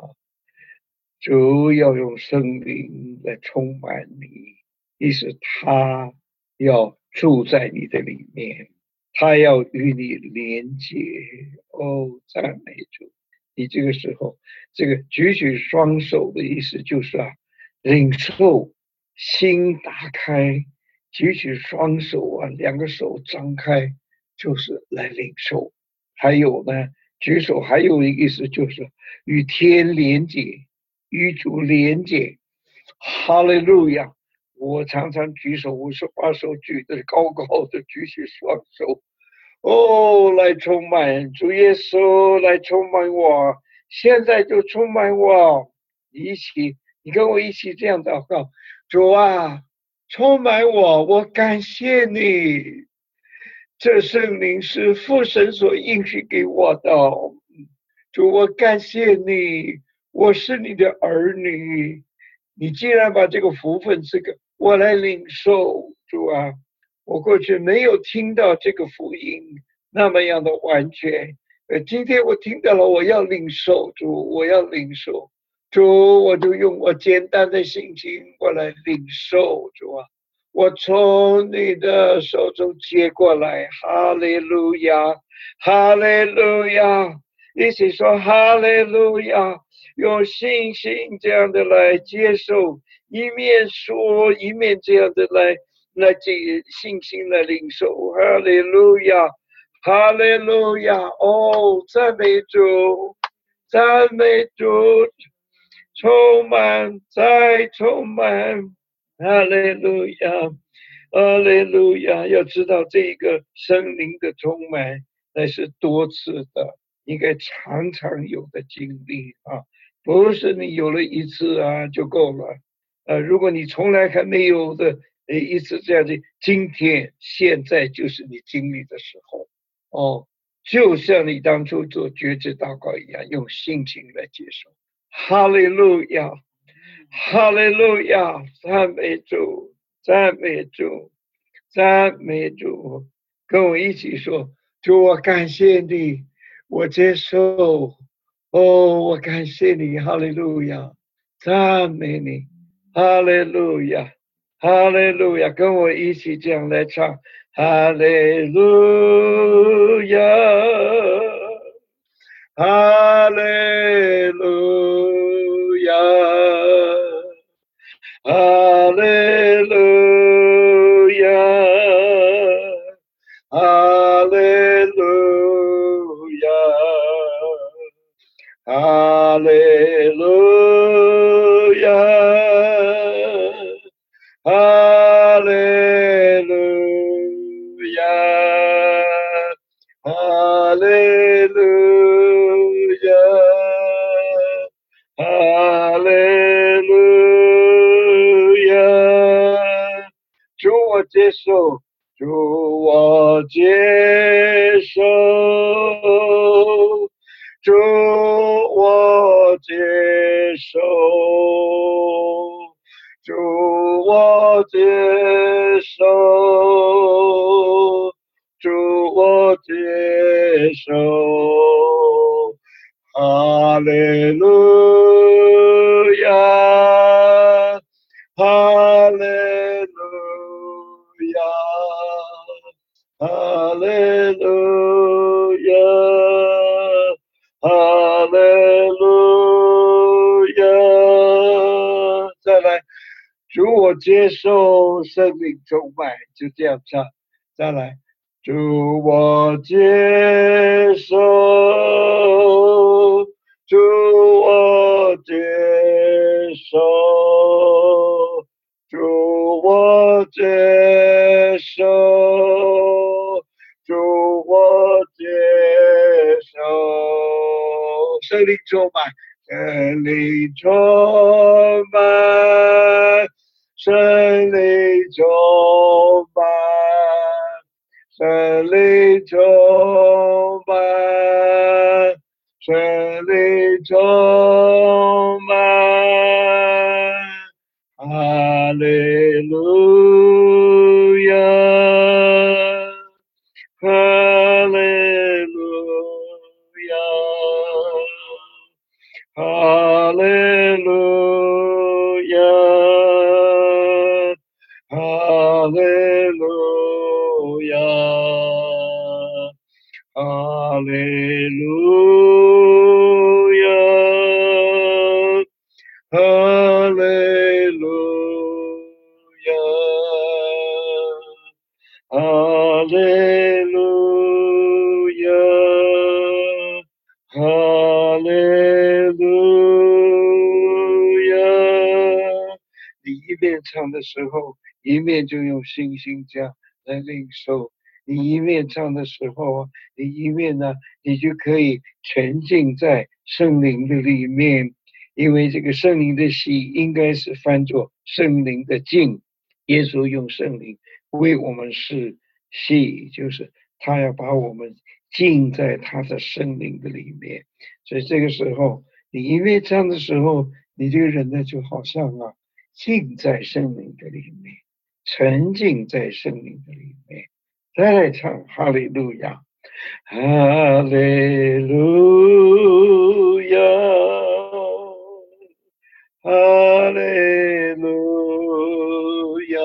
主要用圣灵来充满你，意思他要住在你的里面，他要与你连接赞美主。你这个时候这个举起双手的意思就是领受，心打开，举起双手两个手张开，就是来领受。还有呢，举手还有一个意思就是与天连接，与主连接。哈利路亚！我常常举手，我是把手举得高高的，举起双手， 哦，来充满主耶稣，来充满我，现在就充满我。你跟我一起这样祷告，主啊，充满我，我感谢你。这圣灵是父神所应许给我的，主，我感谢你，我是你的儿女。你既然把这个福分赐给我来领受，主啊，我过去没有听到这个福音那么样的完全，今天我听到了，我要领受，主，我要领受，主，我就用我简单的心情，我来领受，主啊。我从你的手中接过来，哈利路亚，哈利路亚，一起说哈利路亚，用信心这样的来接受，一面说一面这样的来信心来领受，哈利路亚，哈利路亚，哦，赞美主，赞美主，充满再充满。哈利路亚，哈利路亚！要知道这个生灵的充满，那是多次的，应该常常有的经历啊，不是你有了一次啊就够了。如果你从来还没有的一次这样的，今天现在就是你经历的时候哦，就像你当初做觉知祷告一样，用心情来接受。哈利路亚！哈利路亚，赞美主，赞美主，赞美主，跟我一起说，主，我感谢你，我接受，哦，我感谢你，哈利路亚，赞美你，哈利路亚，哈利路亚，跟我一起这样来唱，哈利路亚。哈利路亚，哈利路亚，哈利路亚，哈利路亚，哈利路亚，哈利路亚，哈利路亚。主我接受，主我接受，主我接受，主我接受，主我接受，哈利路亚，哈利路亚，哈利路亚，哈利路亚。再来，主我接受生命充满，就这样唱。再来，主我接受，主我接受，主我接受，主我接受，圣灵充满，圣灵充满，圣灵充满，圣灵充满，圣灵充满，哈利路亚，哈利路亚，哈利路亚，哈利路亚，哈利路亚，哈利路亚，哈利路亚，哈利路亚。你一面唱的时候，一面就用信心这样来领受。 你一面唱的时候，你一面呢，你就可以沉浸在圣灵的里面，因为这个圣灵的喜应该是翻作圣灵的敬。耶稣用圣灵为我们是喜，就是他要把我们浸在他的圣灵的里面。所以这个时候，你一面唱的时候，你这个人呢就好像浸在圣灵的里面，沉浸在圣灵的里面。再来唱哈利路亚，哈利路亚，哈利路亚，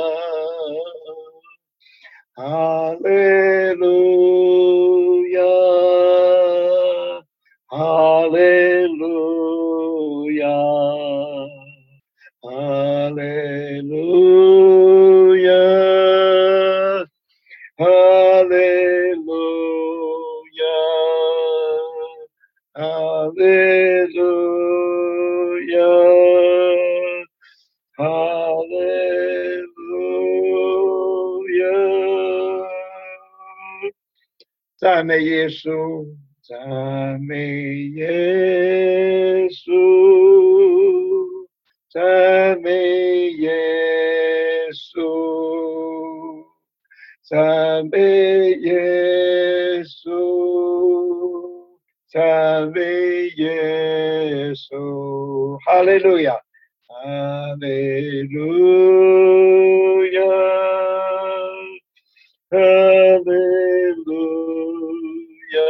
哈利路亚，哈利路亚，哈利路亚，哈利路亚，哈利路亚，哈利路亚。赞美耶稣，赞美耶稣，赞美耶稣，赞美耶稣，赞美耶稣，哈利路亚，哈利路亚，哈利路亚，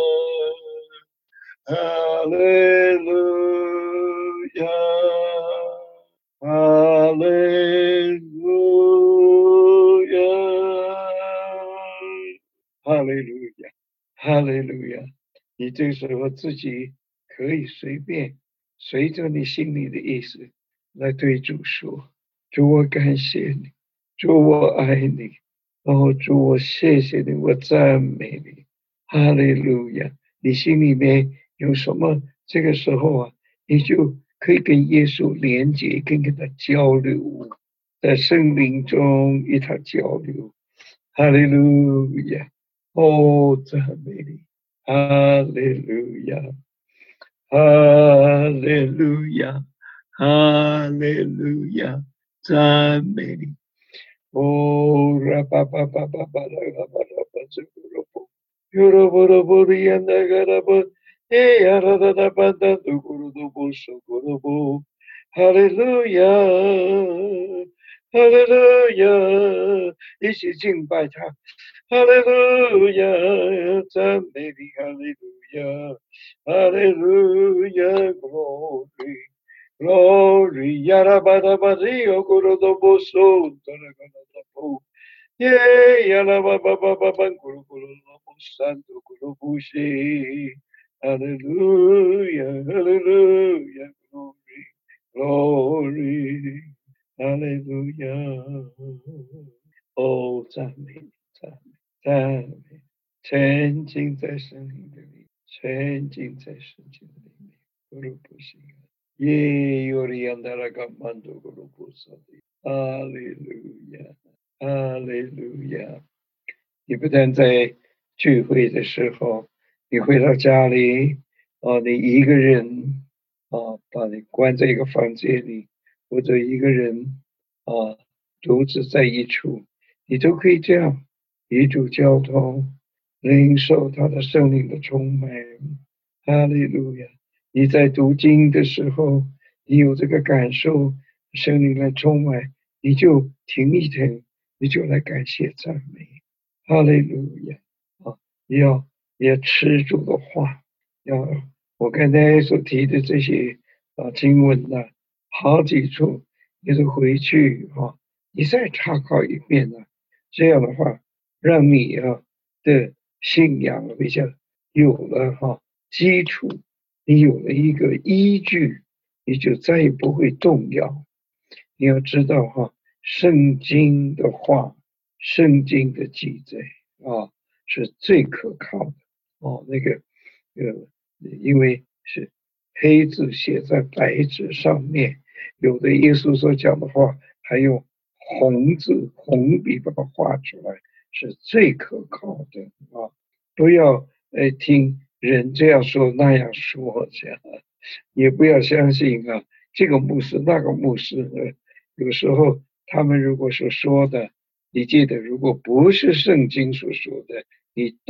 哈利路亚，哈利路亚，哈利路亚，哈利路亚。你这时候自己可以随便随着你心里的意思来对主说：主，我感谢你，主，我爱你，主，我谢谢你，我赞美你，哈利路亚。你心里面有什么，这个时候你就可以跟耶稣连接，跟他交流，在圣灵中与他交流。哈利路亚，赞美你，哈利路亚，哈利路亚，哈利路亚，赞美你。拉巴巴巴巴巴拉巴巴拉巴这个罗布，有罗布罗布的呀那个罗布，哎呀啦啦啦巴达杜古罗杜布苏古罗布，哈利路亚，哈利路亚，一起敬拜他，哈利路亚，赞美你，哈利路亚，哈利路亚，glory。Glory, yara bada bazio guru do boso, tara bo. Ye yara baba baba guru guru do santo guru bushi. Hallelujah, hallelujah, glory, glory, hallelujah. 赞美，赞美，赞美，沉浸在圣灵的里，沉浸在圣经的里面，咕噜不行。耶，有利安达拉嘎曼多格鲁布萨的，哈利路亚，哈利路亚。你不但在聚会的时候，你回到家里，你一个人，把你关在一个房间里，或者一个人，独自在一处，你都可以这样与主交通，领受他的圣灵的充满，哈利路亚。你在读经的时候，你有这个感受，圣灵来充满，你就停一停，你就来感谢赞美，哈利路亚！要吃主的话，我刚才所提的这些经文呢，好几处你都回去你再查考一遍呢，这样的话，让你的信仰比较有了基础。你有了一个依据，你就再也不会动摇。你要知道圣经的话，圣经的记载是最可靠的因为是黑字写在白纸上面，有的耶稣所讲的话，还用红字红笔把它画出来， 是最可靠的啊！不要听人这样说那样说，这样也不要相信啊这个牧师那个牧师，有时候他们如果说的，你记得如果不是圣经所说的，你